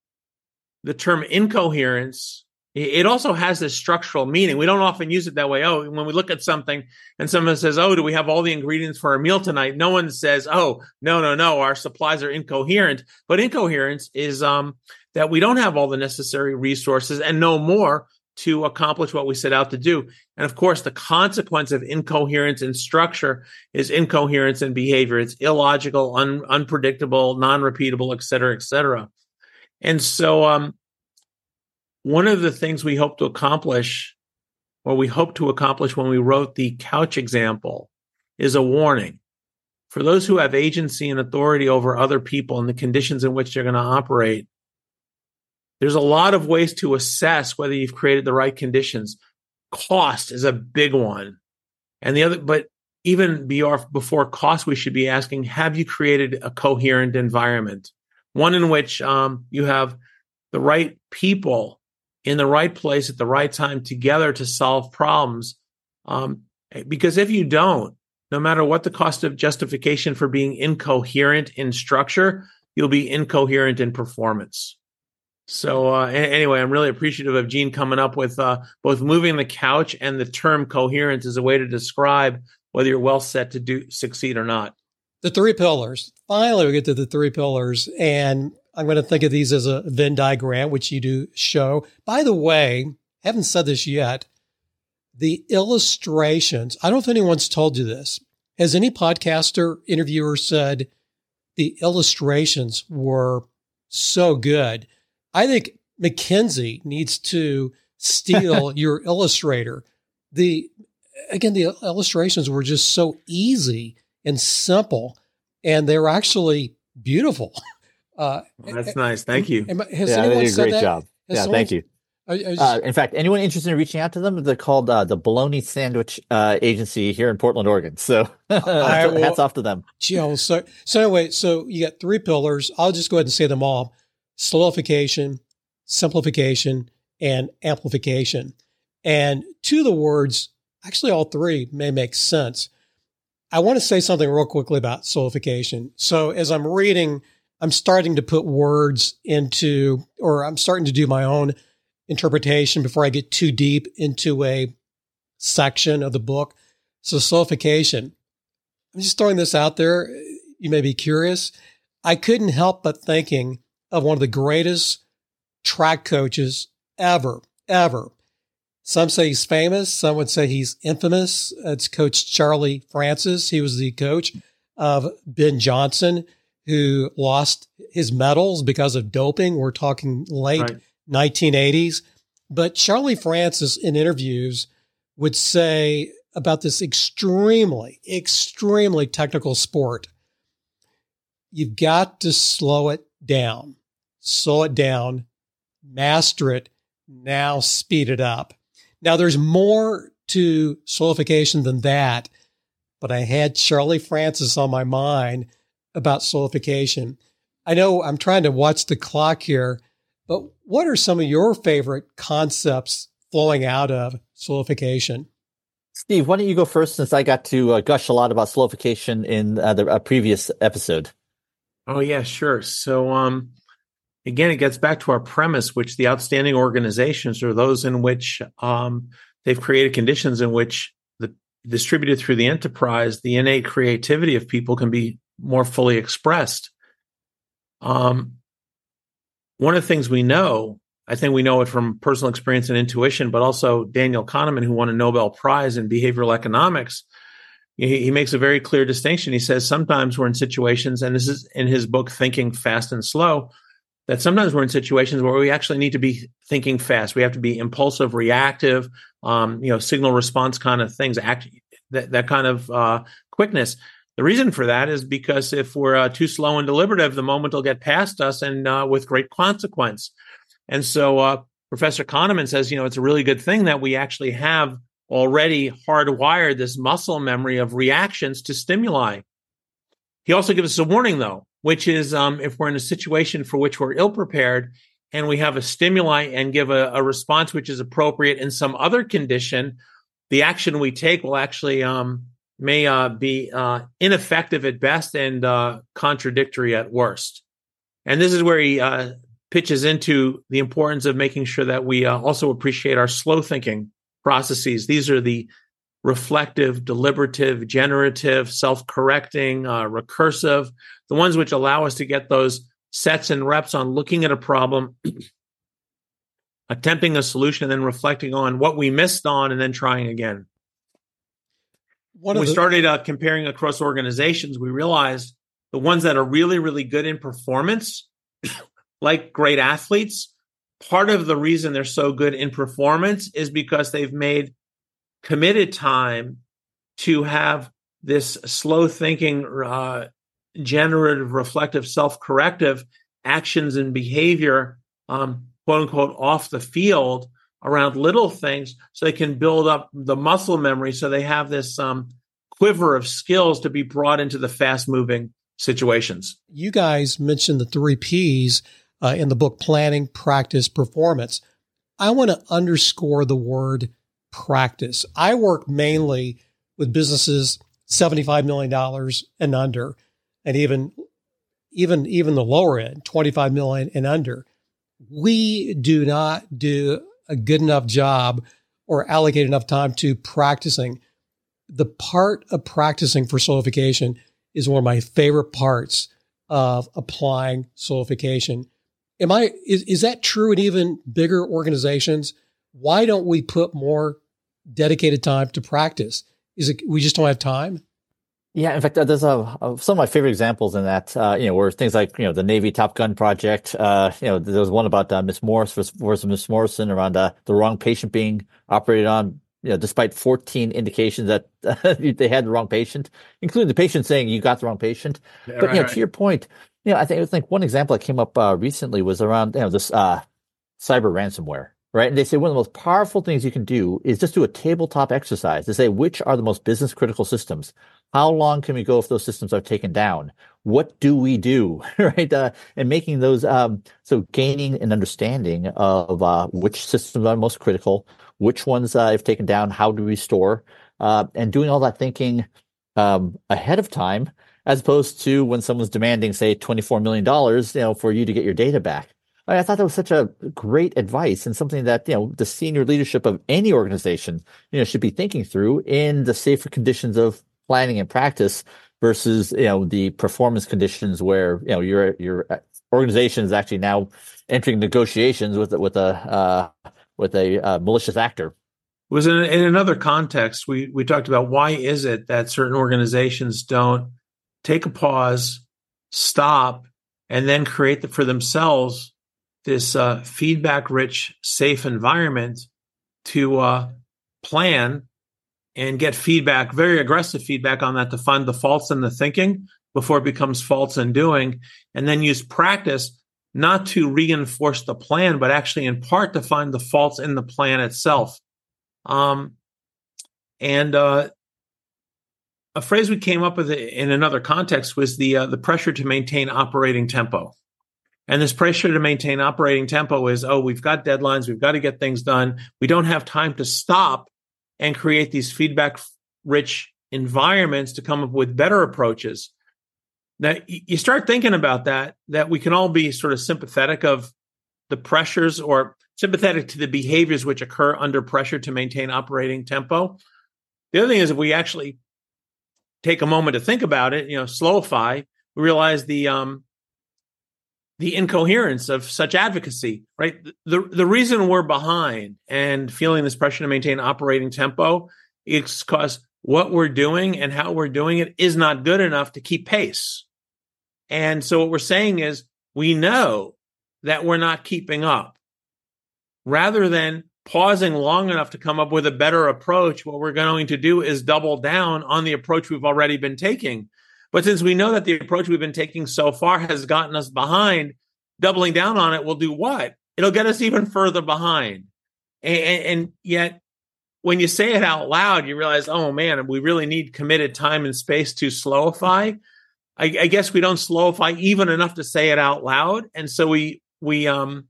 the term incoherence, it also has this structural meaning. We don't often use it that way. Oh, when we look at something and someone says, oh, do we have all the ingredients for our meal tonight? No one says, oh, no, no, no, our supplies are incoherent. But incoherence is um, that we don't have all the necessary resources and no more to accomplish what we set out to do. And of course, the consequence of incoherence in structure is incoherence in behavior. It's illogical, un- unpredictable, non-repeatable, et cetera, et cetera. And so um, one of the things we hope to accomplish, or we hope to accomplish when we wrote the couch example, is a warning. For those who have agency and authority over other people and the conditions in which they're going to operate, there's a lot of ways to assess whether you've created the right conditions. Cost is a big one. And the other, but even before cost, we should be asking, have you created a coherent environment? One in which um, you have the right people in the right place at the right time together to solve problems. Um, because if you don't, no matter what the cost of justification for being incoherent in structure, you'll be incoherent in performance. So uh, anyway, I'm really appreciative of Gene coming up with uh, both moving the couch and the term coherence as a way to describe whether you're well set to do succeed or not. The three pillars. Finally, we get to the three pillars, and I'm going to think of these as a Venn diagram, which you do show. By the way, haven't said this yet. The illustrations, I don't know if anyone's told you this. Has any podcaster, interviewer said the illustrations were so good? I think McKinsey needs to steal your illustrator. The again, the illustrations were just so easy and simple, and they were actually beautiful. Uh, That's nice. Thank you. Has yeah, they did a great that? job. Has yeah, thank you. I, I just, uh, in fact, anyone interested in reaching out to them, they're called uh, the Bologna Sandwich uh, Agency here in Portland, Oregon. So I will, hats off to them. Jill, so, so anyway, so you got three pillars. I'll just go ahead and say them all. Solidification, simplification, and amplification. And two of the words, actually all three may make sense. I want to say something real quickly about solidification. So as I'm reading, I'm starting to put words into, or I'm starting to do my own interpretation before I get too deep into a section of the book. So solidification, I'm just throwing this out there. You may be curious. I couldn't help but thinking of one of the greatest track coaches ever, ever. Some say he's famous. Some would say he's infamous. It's Coach Charlie Francis. He was the coach of Ben Johnson, who lost his medals because of doping. We're talking late right. nineteen eighties. But Charlie Francis in interviews would say about this extremely, extremely technical sport, you've got to slow it down, slow it down, master it, now speed it up. Now, there's more to solidification than that, but I had Charlie Francis on my mind about solidification. I know I'm trying to watch the clock here, but what are some of your favorite concepts flowing out of solidification? Steve, why don't you go first, since I got to uh, gush a lot about solidification in uh, the uh, previous episode. Oh, yeah, sure. So, um, again, it gets back to our premise, which the outstanding organizations are those in which um, they've created conditions in which the distributed through the enterprise, the innate creativity of people can be more fully expressed. Um, one of the things we know, I think we know it from personal experience and intuition, but also Daniel Kahneman, who won a Nobel Prize in behavioral economics, he, he makes a very clear distinction. He says sometimes we're in situations, and this is in his book, Thinking Fast and Slow, that sometimes we're in situations where we actually need to be thinking fast. We have to be impulsive, reactive, um, you know, signal response kind of things, act, that, that kind of uh, quickness. The reason for that is because if we're uh, too slow and deliberative, the moment will get past us, and uh, with great consequence. And so uh, Professor Kahneman says, you know, it's a really good thing that we actually have already hardwired this muscle memory of reactions to stimuli. He also gives us a warning, though, which is um, if we're in a situation for which we're ill-prepared and we have a stimuli and give a, a response which is appropriate in some other condition, the action we take will actually um, may uh, be uh, ineffective at best and uh, contradictory at worst. And this is where he uh, pitches into the importance of making sure that we uh, also appreciate our slow thinking processes. These are the reflective, deliberative, generative, self-correcting, uh, recursive, the ones which allow us to get those sets and reps on looking at a problem, attempting a solution, and then reflecting on what we missed on, and then trying again. When we the- started uh, comparing across organizations, we realized the ones that are really, really good in performance, like great athletes, part of the reason they're so good in performance is because they've made committed time to have this slow thinking, uh, generative, reflective, self-corrective actions and behavior, um, quote unquote, off the field around little things, so they can build up the muscle memory, so they have this um, quiver of skills to be brought into the fast-moving situations. You guys mentioned the three Ps uh, in the book, Planning, Practice, Performance. I want to underscore the word practice. I work mainly with businesses seventy-five million dollars and under, and even, even, even the lower end, twenty-five million dollars and under. We do not do a good enough job or allocate enough time to practicing. The part of practicing for solidification is one of my favorite parts of applying solidification. Am I, is, is that true in even bigger organizations? Why don't we put more dedicated time to practice? Is it, we just don't have time? Yeah, in fact, uh, there's a, a, some of my favorite examples in that, uh, you know, were things like, you know, the Navy Top Gun project. Uh, you know, there was one about uh, Miss Morris versus, versus Miss Morrison around uh, the wrong patient being operated on, you know, despite fourteen indications that uh, they had the wrong patient, including the patient saying you got the wrong patient. Yeah, but, right, you know, right. To your point, you know, I think, I think one example that came up uh, recently was around, you know, this uh, cyber ransomware. Right. And they say one of the most powerful things you can do is just do a tabletop exercise to say, which are the most business critical systems? How long can we go if those systems are taken down? What do we do? Right. Uh, and making those, um, so gaining an understanding of uh, which systems are most critical, which ones uh, if taken down, how do we restore, uh, and doing all that thinking um, ahead of time, as opposed to when someone's demanding, say, twenty-four million dollars, you know, for you to get your data back. I thought that was such a great advice, and something that, you know, the senior leadership of any organization, you know, should be thinking through in the safer conditions of planning and practice, versus, you know, the performance conditions where, you know, your your organization is actually now entering negotiations with with a uh, with a uh, malicious actor. It was in, in another context. We we talked about why is it that certain organizations don't take a pause, stop, and then create the, for themselves this uh, feedback-rich, safe environment to uh, plan and get feedback, very aggressive feedback on that, to find the faults in the thinking before it becomes faults in doing, and then use practice not to reinforce the plan, but actually in part to find the faults in the plan itself. Um, and uh, a phrase we came up with in another context was the uh, the pressure to maintain operating tempo. And this pressure to maintain operating tempo is, oh, we've got deadlines, we've got to get things done. We don't have time to stop and create these feedback-rich environments to come up with better approaches. Now, you start thinking about that, that we can all be sort of sympathetic of the pressures or sympathetic to the behaviors which occur under pressure to maintain operating tempo. The other thing is, if we actually take a moment to think about it, you know, slowify, we realize the um, the incoherence of such advocacy, right? The, the reason we're behind and feeling this pressure to maintain operating tempo is because what we're doing and how we're doing it is not good enough to keep pace. And so what we're saying is, we know that we're not keeping up. Rather than pausing long enough to come up with a better approach, what we're going to do is double down on the approach we've already been taking. But since we know that the approach we've been taking so far has gotten us behind, doubling down on it will do what? It'll get us even further behind. And, and yet, when you say it out loud, you realize, oh man, we really need committed time and space to slowify. I, I guess we don't slowify even enough to say it out loud. And so we we um,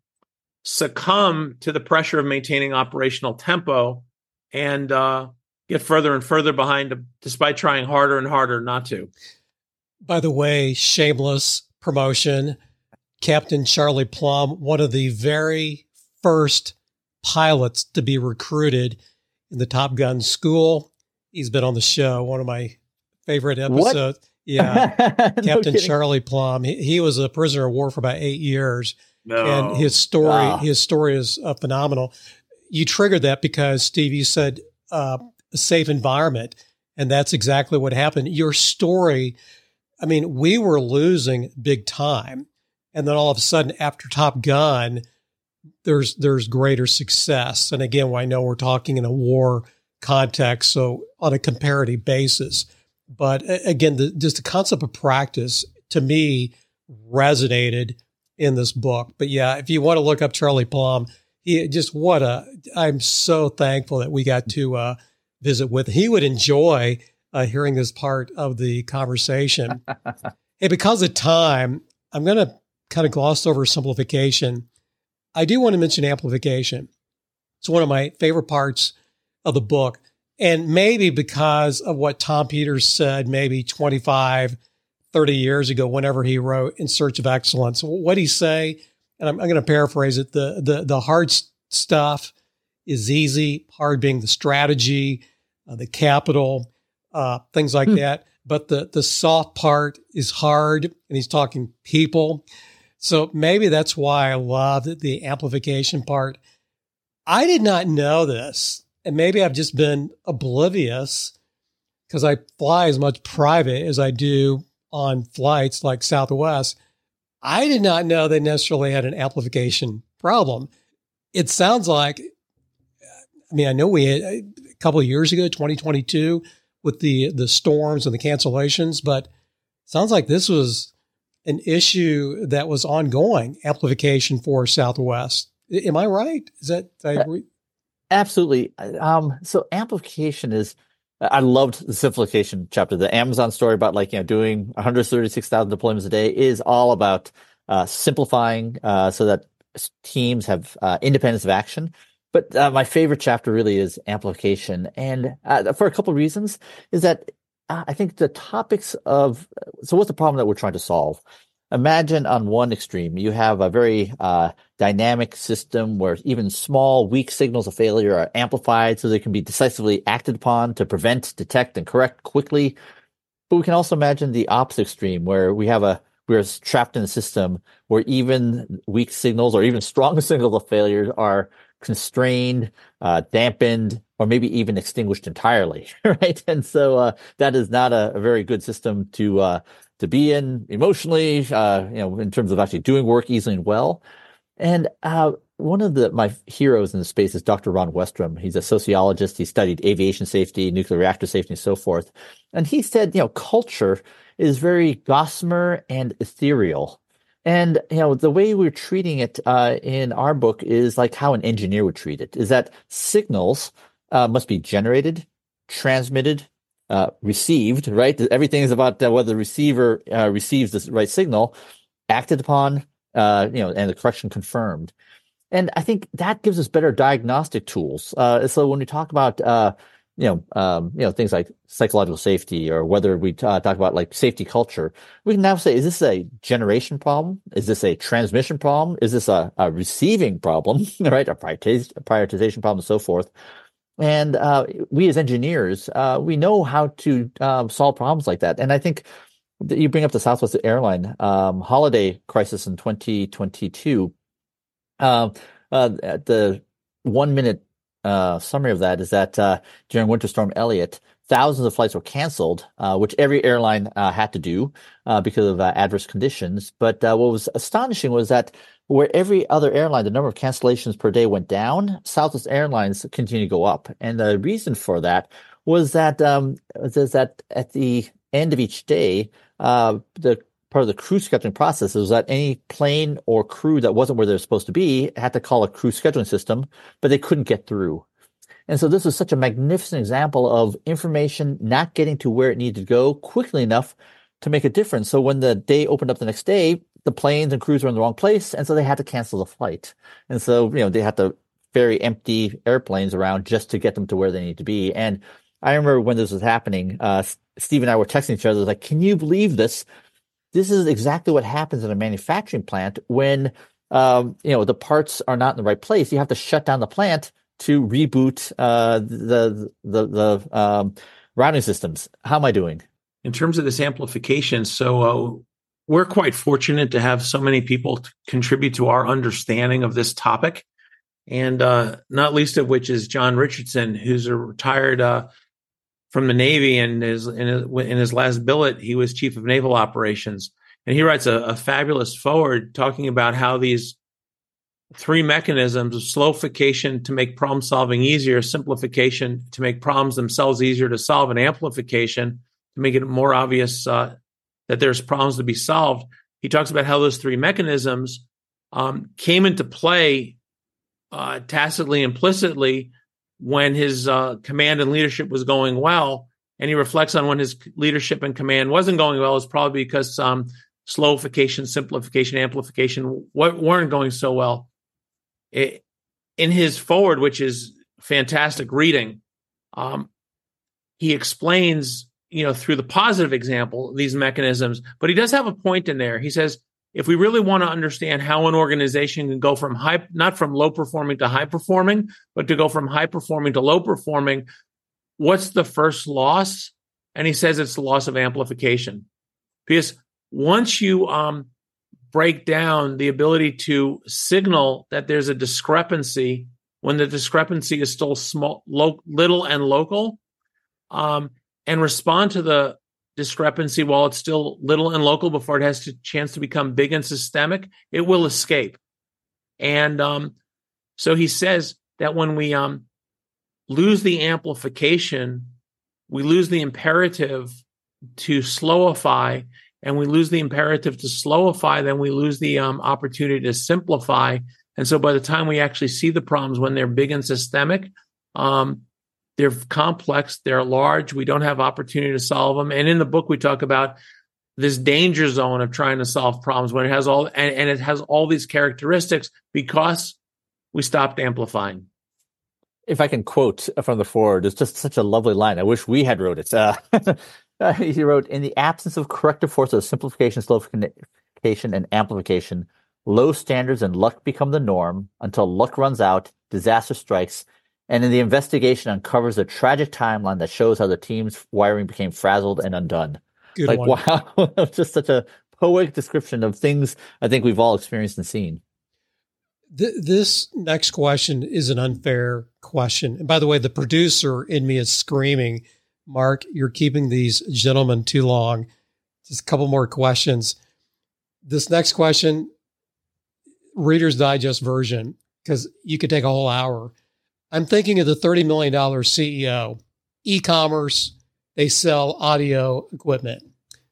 succumb to the pressure of maintaining operational tempo and uh, get further and further behind, despite trying harder and harder not to. By the way, shameless promotion, Captain Charlie Plumb, one of the very first pilots to be recruited in the Top Gun school. He's been on the show, one of my favorite episodes. What? Yeah, No Captain kidding. Charlie Plumb. He, he was a prisoner of war for about eight years. No. And his story, Wow. his story is uh, phenomenal. You triggered that because, Steve, you said uh, a safe environment, and that's exactly what happened. Your story, I mean, we were losing big time, and then all of a sudden, after Top Gun, there's there's greater success. And again, I know we're talking in a war context, so on a comparative basis. But uh, again, the, just the concept of practice, to me, resonated in this book. But yeah, if you want to look up Charlie Plumb, he just what a, I'm so thankful that we got to uh, visit with. He would enjoy uh, hearing this part of the conversation. Hey, because of time, I'm going to kind of gloss over simplification. I do want to mention amplification. It's one of my favorite parts of the book. And maybe because of what Tom Peters said, maybe twenty-five, thirty years ago, whenever he wrote In Search of Excellence, what he say, and I'm, I'm going to paraphrase it, the, the, the hard stuff is easy, hard being the strategy, uh, the capital, uh, things like hmm. that. But the, the soft part is hard, and he's talking people. So maybe that's why I love the amplification part. I did not know this. And maybe I've just been oblivious because I fly as much private as I do on flights like Southwest. I did not know they necessarily had an amplification problem. It sounds like, I mean, I know we had a couple of years ago, twenty twenty-two, with the, the storms and the cancellations, but it sounds like this was an issue that was ongoing, amplification for Southwest. Am I right? Is that, I agree? Absolutely. Um, so amplification is, I loved the simplification chapter. The Amazon story about like, you know, doing one hundred thirty-six thousand deployments a day is all about uh, simplifying uh, so that teams have uh, independence of action. But uh, my favorite chapter really is amplification. And uh, for a couple of reasons is that uh, I think the topics of, so what's the problem that we're trying to solve? Imagine on one extreme, you have a very uh, dynamic system where even small, weak signals of failure are amplified so they can be decisively acted upon to prevent, detect, and correct quickly. But we can also imagine the opposite extreme where we have a we're trapped in a system where even weak signals or even strong signals of failure are constrained, uh, dampened, or maybe even extinguished entirely, right? And so uh, that is not a, a very good system to uh, to be in emotionally, uh, you know, in terms of actually doing work easily and well. And uh, one of the my heroes in the space is Doctor Ron Westrum. He's a sociologist. He studied aviation safety, nuclear reactor safety, and so forth. And he said, you know, culture is very gossamer and ethereal. And, you know, the way we're treating it uh, in our book is like how an engineer would treat it, is that signals uh, must be generated, transmitted, uh, received, right? Everything is about uh, whether the receiver uh, receives the right signal, acted upon, uh, you know, and the correction confirmed. And I think that gives us better diagnostic tools. Uh, so when we talk about, uh, you know, um, you know, things like psychological safety, or whether we uh, talk about like safety culture, we can now say, is this a generation problem? Is this a transmission problem? Is this a, a receiving problem, right? A prioritization, a prioritization problem, and so forth. And uh, we as engineers, uh, we know how to um, solve problems like that. And I think that you bring up the Southwest Airline um, holiday crisis in twenty twenty-two. Um, uh, the one minute uh, summary of that is that uh, during Winter Storm Elliott, thousands of flights were canceled, uh, which every airline uh, had to do uh, because of uh, adverse conditions. But uh, what was astonishing was that where every other airline, the number of cancellations per day went down, Southwest Airlines continued to go up. And the reason for that was that um, is that at the end of each day, uh, the part of the crew scheduling process is that any plane or crew that wasn't where they're supposed to be had to call a crew scheduling system, but they couldn't get through. And so this was such a magnificent example of information not getting to where it needed to go quickly enough to make a difference. So when the day opened up the next day, the planes and crews were in the wrong place, and so they had to cancel the flight. And so, you know, they had to ferry empty airplanes around just to get them to where they need to be. And I remember when this was happening, uh, Steve and I were texting each other, like, can you believe this? This is exactly what happens in a manufacturing plant when, um, you know, the parts are not in the right place. You have to shut down the plant to reboot uh, the the the um, routing systems. How am I doing? In terms of this amplification, so uh, we're quite fortunate to have so many people to contribute to our understanding of this topic, and uh, not least of which is John Richardson, who's a retired uh, from the Navy, and his, in, his, in his last billet, he was chief of naval operations. And he writes a, a fabulous foreword talking about how these three mechanisms of slowification to make problem solving easier, simplification to make problems themselves easier to solve, and amplification to make it more obvious uh, that there's problems to be solved. He talks about how those three mechanisms um, came into play uh, tacitly, implicitly, when his uh, command and leadership was going well. And he reflects on when his leadership and command wasn't going well, is probably because um, slowification, simplification, amplification weren't going so well. It, in his foreword, which is fantastic reading, um, he explains, you know, through the positive example, these mechanisms, but he does have a point in there. He says, if we really want to understand how an organization can go from high, not from low performing to high performing, but to go from high performing to low performing, what's the first loss? And he says it's the loss of amplification. Because once you um, break down the ability to signal that there's a discrepancy, when the discrepancy is still small, lo- little and local, um, and respond to the discrepancy while it's still little and local before it has a chance to become big and systemic, it will escape. And um, so he says that when we um, lose the amplification, we lose the imperative to slowify, and we lose the imperative to slowify, then we lose the um, opportunity to simplify. And so by the time we actually see the problems when they're big and systemic, um, they're complex, they're large, we don't have opportunity to solve them. And in the book, we talk about this danger zone of trying to solve problems when it has all, and, and it has all these characteristics because we stopped amplifying. If I can quote from the foreword, it's just such a lovely line. I wish we had wrote it. Uh, he wrote, in the absence of corrective forces of simplification, slowification, and amplification, low standards and luck become the norm until luck runs out, disaster strikes, and in the investigation uncovers a tragic timeline that shows how the team's wiring became frazzled and undone. Good Like, one. wow, just such a poetic description of things I think we've all experienced and seen. Th- this next question is an unfair question. And by the way, the producer in me is screaming, Mark, you're keeping these gentlemen too long. Just a couple more questions. This next question, Reader's Digest version, because you could take a whole hour. I'm thinking of the thirty million dollars C E O, e-commerce, they sell audio equipment.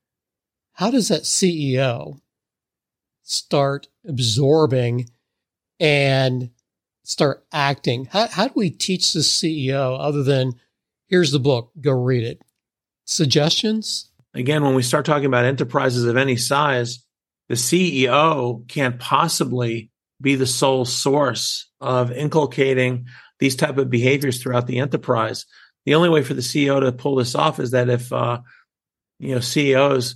How does that C E O start absorbing and start acting? How, how do we teach the C E O other than, here's the book, go read it? Suggestions? Again, when we start talking about enterprises of any size, the C E O can't possibly be the sole source of inculcating these type of behaviors throughout the enterprise. The only way for the C E O to pull this off is that if uh, you know C E Os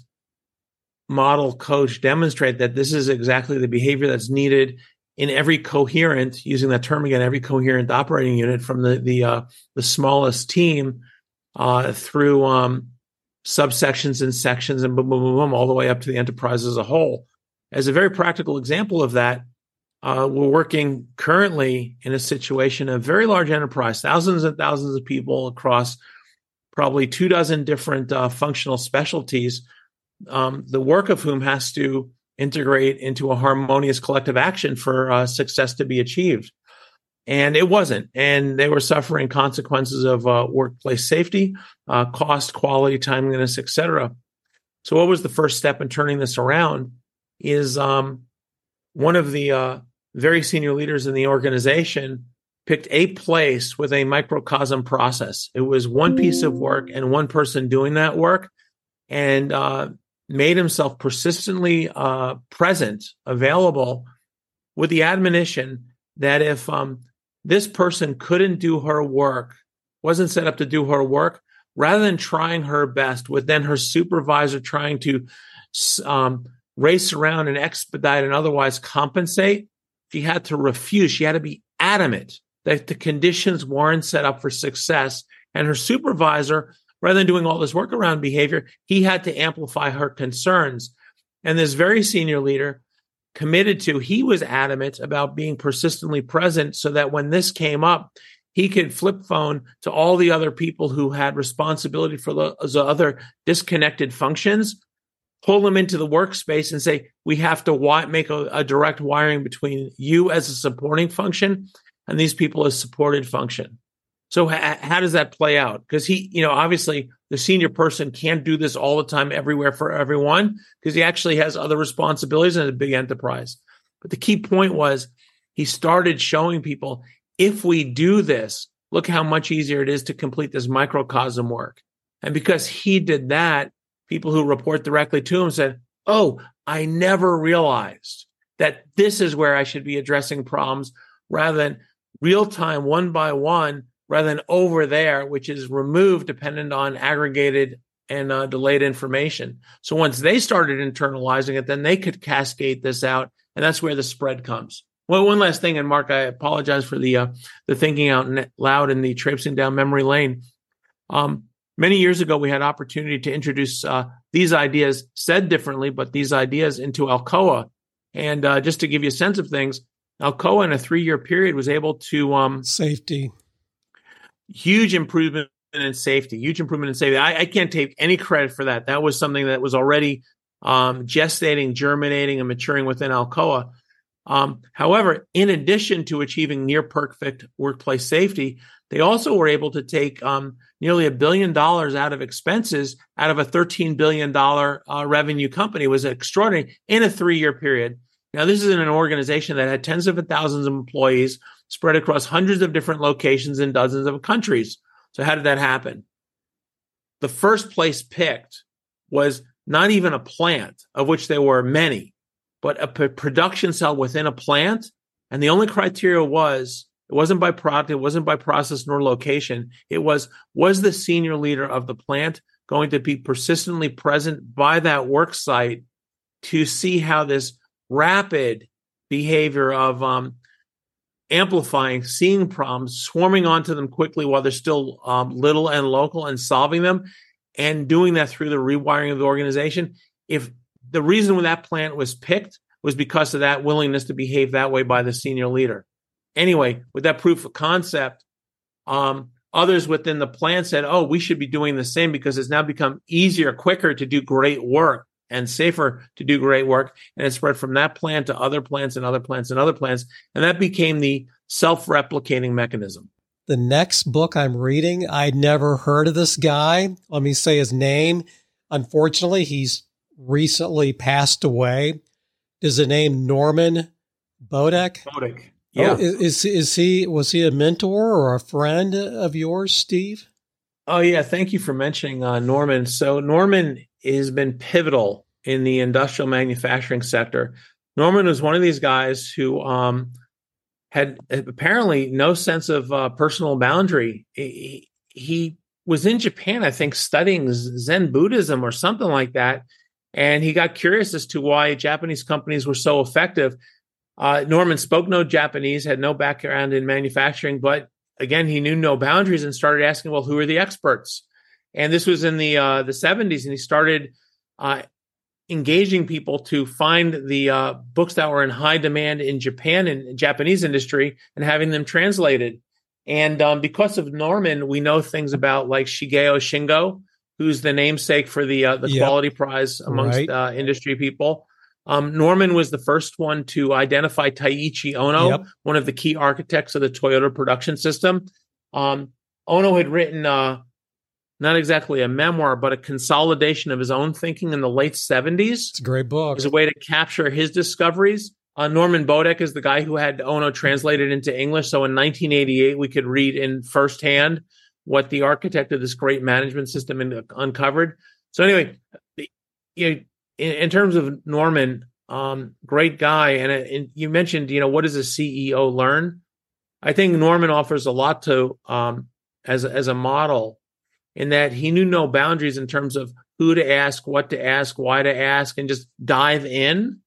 model, coach, demonstrate that this is exactly the behavior that's needed in every coherent, using that term again, every coherent operating unit, from the the uh, the smallest team uh, through um, subsections and sections and boom, boom, boom, boom, all the way up to the enterprise as a whole. As a very practical example of that, uh, we're working currently in a situation of very large enterprise, thousands and thousands of people across probably two dozen different uh, functional specialties, um, the work of whom has to integrate into a harmonious collective action for uh, success to be achieved. And it wasn't. And they were suffering consequences of uh, workplace safety, uh, cost, quality, timeliness, et cetera. So what was the first step in turning this around is um, one of the uh, very senior leaders in the organization picked a place with a microcosm process. It was one piece of work and one person doing that work, and uh, made himself persistently uh, present, available, with the admonition that if um, this person couldn't do her work, wasn't set up to do her work, rather than trying her best with then her supervisor trying to um, race around and expedite and otherwise compensate, she had to refuse. She had to be adamant that the conditions weren't set up for success. And her supervisor, rather than doing all this workaround behavior, he had to amplify her concerns. And this very senior leader committed to, he was adamant about being persistently present so that when this came up, he could flip phone to all the other people who had responsibility for those other disconnected functions, pull them into the workspace and say, we have to wi- make a, a direct wiring between you as a supporting function and these people as supported function. So ha- how does that play out? Because he, you know, obviously the senior person can't do this all the time everywhere for everyone, because he actually has other responsibilities in a big enterprise. But the key point was he started showing people, if we do this, look how much easier it is to complete this microcosm work. And because he did that, people who report directly to him said, oh, I never realized that this is where I should be addressing problems rather than real time, one by one, rather than over there, which is removed dependent on aggregated and uh, delayed information. So once they started internalizing it, then they could cascade this out, and that's where the spread comes. Well, one last thing, and Mark, I apologize for the uh, the thinking out loud and the traipsing down memory lane. Um, many years ago, we had opportunity to introduce uh, these ideas, said differently, but these ideas into Alcoa. And uh, just to give you a sense of things, Alcoa in a three-year period was able to um, safety. Huge improvement in safety, huge improvement in safety. I, I can't take any credit for that. That was something that was already um, gestating, germinating, and maturing within Alcoa. Um, however, in addition to achieving near perfect workplace safety, they also were able to take um, nearly a billion dollars out of expenses out of a thirteen billion dollars uh, revenue company. It was extraordinary in a three-year period. Now, this is in an organization that had tens of thousands of employees spread across hundreds of different locations in dozens of countries. So how did that happen? The first place picked was not even a plant, of which there were many, but a p- production cell within a plant. And the only criteria was, it wasn't by product, it wasn't by process nor location. It was, was the senior leader of the plant going to be persistently present by that work site to see how this rapid behavior of um, amplifying, seeing problems, swarming onto them quickly while they're still um, little and local, and solving them, and doing that through the rewiring of the organization. If the reason that plant was picked was because of that willingness to behave that way by the senior leader. Anyway, with that proof of concept, um, others within the plant said, oh, we should be doing the same because it's now become easier, quicker to do great work and safer to do great work. And it spread from that plant to other plants and other plants and other plants. And that became the self-replicating mechanism. The next book I'm reading, I'd never heard of this guy. Let me say his name. Unfortunately, he's recently passed away. Is the name Norman Bodek? Bodek. Yeah. Oh, is, is he, was he a mentor or a friend of yours, Steve? Oh, yeah. Thank you for mentioning uh, Norman. So Norman has been pivotal in the industrial manufacturing sector. Norman was one of these guys who um, had apparently no sense of uh, personal boundary. He, he was in Japan, I think, studying Zen Buddhism or something like that. And he got curious as to why Japanese companies were so effective. Uh, Norman spoke no Japanese, had no background in manufacturing, but again, he knew no boundaries and started asking, well, who are the experts? And this was in the uh, the seventies, and he started uh, engaging people to find the uh, books that were in high demand in Japan and Japanese industry and having them translated. And um, because of Norman, we know things about like Shigeo Shingo, who's the namesake for the uh, the yep. quality prize amongst right. uh, industry people. Um, Norman was the first one to identify Taiichi Ono, yep. one of the key architects of the Toyota production system. Um, Ono had written uh, not exactly a memoir, but a consolidation of his own thinking in the late seventies. It's a great book. As a way to capture his discoveries. Uh, Norman Bodek is the guy who had Ono translated into English. So in nineteen eighty-eight, we could read in firsthand what the architect of this great management system in, uh, uncovered. So anyway, you know, in, in terms of Norman, um, great guy. And, and you mentioned, you know, what does a C E O learn? I think Norman offers a lot to um, as, as a model, in that he knew no boundaries in terms of who to ask, what to ask, why to ask, and just dive in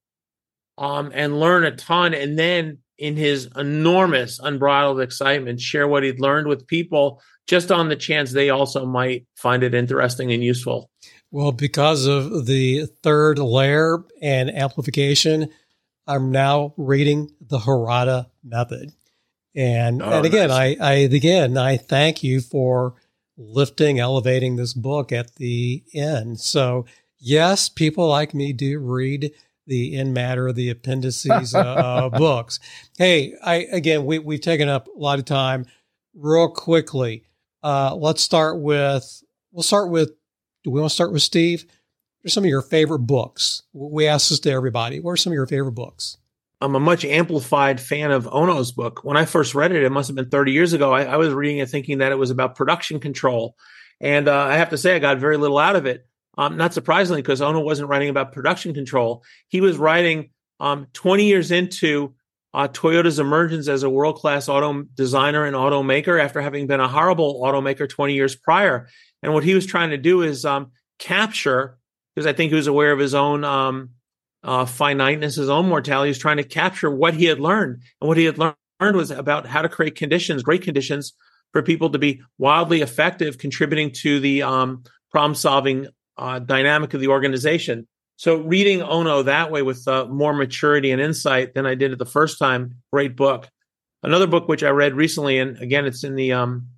um, and learn a ton. And then in his enormous, unbridled excitement, share what he'd learned with people just on the chance they also might find it interesting and useful. Well, because of the third layer and amplification, I'm now reading the Harada method. And, Oh, and again, nice. I, I, again, I thank you for lifting, elevating this book at the end. So yes, people like me do read the in matter, the appendices uh, uh, books. Hey, I, again, we, we've taken up a lot of time. Real quickly, uh, let's start with, we'll start with, do we want to start with Steve? What are some of your favorite books? We ask this to everybody. What are some of your favorite books? I'm a much amplified fan of Ono's book. When I first read it, it must have been thirty years ago. I, I was reading it thinking that it was about production control. And uh, I have to say, I got very little out of it. Um, not surprisingly, because Ono wasn't writing about production control. He was writing um, twenty years into uh, Toyota's emergence as a world-class auto designer and automaker after having been a horrible automaker twenty years prior. And what he was trying to do is um, capture, because I think he was aware of his own um, uh, finiteness, his own mortality. He was trying to capture what he had learned. And what he had learned was about how to create conditions, great conditions, for people to be wildly effective, contributing to the um, problem-solving uh, dynamic of the organization. So reading Ono that way with uh, more maturity and insight than I did it the first time, great book. Another book which I read recently, and again, it's in the um,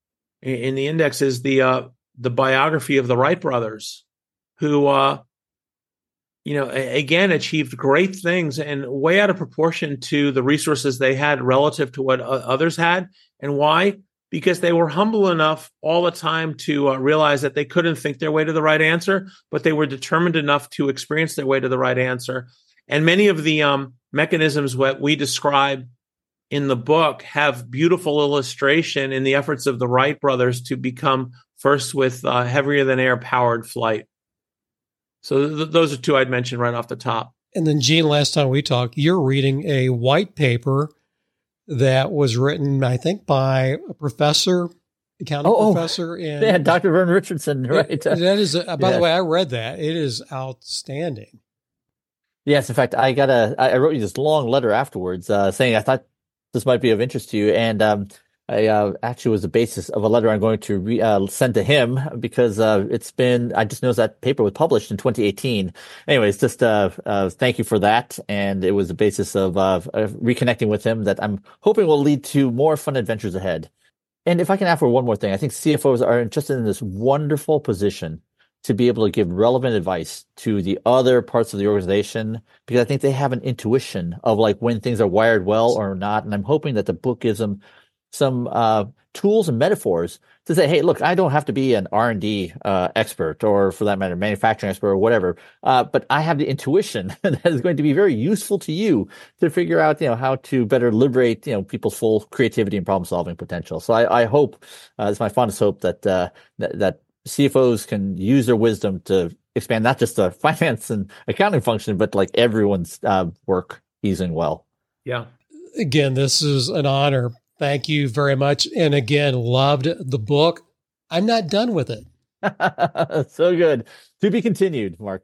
in the index, is the uh, the biography of the Wright brothers, who uh, you know, again, achieved great things and way out of proportion to the resources they had relative to what others had. And why? Because they were humble enough all the time to uh, realize that they couldn't think their way to the right answer, but they were determined enough to experience their way to the right answer. And many of the um, mechanisms that we describe in the book have beautiful illustration in the efforts of the Wright brothers to become first with uh, heavier than air powered flight. So th- those are two I'd mention right off the top. And then, Gene, last time we talked, you're reading a white paper that was written, I think, by a professor, accounting oh, professor. In, yeah, Doctor Vern Richardson, right? It, that is, uh, by yeah. the way, I read that. It is outstanding. Yes, in fact, I got a. I wrote you this long letter afterwards, uh, saying I thought this might be of interest to you, and um, I uh, actually was the basis of a letter I'm going to re- uh, send to him because uh, it's been, I just noticed that paper was published in twenty eighteen. Anyways, just uh, uh, thank you for that. And it was the basis of uh, reconnecting with him that I'm hoping will lead to more fun adventures ahead. And if I can add for one more thing, I think C F Os are just in this wonderful position to be able to give relevant advice to the other parts of the organization, because I think they have an intuition of like when things are wired well or not. And I'm hoping that the book gives them some uh, tools and metaphors to say, hey, look, I don't have to be an R and D uh, expert or, for that matter, manufacturing expert or whatever, uh, but I have the intuition that is going to be very useful to you to figure out, you know, how to better liberate, you know, people's full creativity and problem-solving potential. So I, I hope, uh, it's my fondest hope that, uh, that that C F Os can use their wisdom to expand not just the finance and accounting function, but like everyone's uh, work easing well. Yeah. Again, this is an honor. Thank you very much. And again, loved the book. I'm not done with it. So good. To be continued, Mark.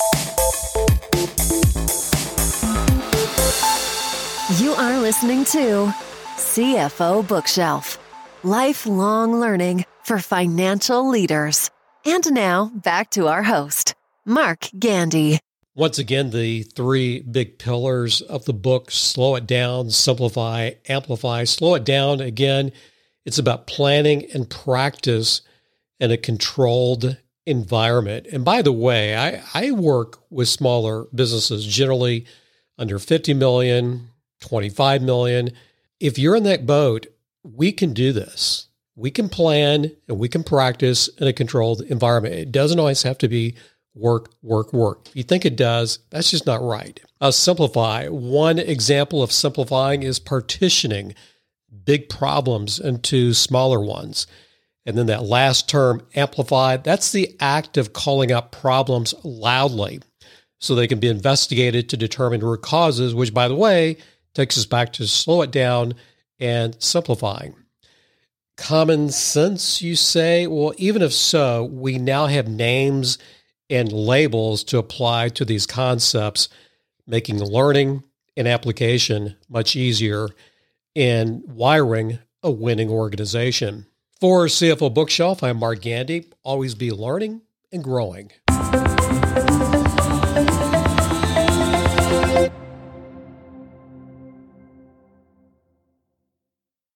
You are listening to C F O Bookshelf, lifelong learning for financial leaders. And now back to our host, Mark Gandy. Once again, the three big pillars of the book: slow it down, simplify, amplify. Slow it down, again, it's about planning and practice in a controlled environment. And by the way, I, I work with smaller businesses, generally under fifty million, twenty-five million. If you're in that boat, we can do this. We can plan and we can practice in a controlled environment. It doesn't always have to be work, work, work. If you think it does, that's just not right. Uh, simplify. One example of simplifying is partitioning big problems into smaller ones. And then that last term, amplify, that's the act of calling out problems loudly so they can be investigated to determine root causes, which, by the way, takes us back to slow it down and simplifying. Common sense, you say? Well, even if so, we now have names and labels to apply to these concepts, making learning and application much easier in wiring a winning organization. For C F O Bookshelf, I'm Mark Gandy. Always be learning and growing.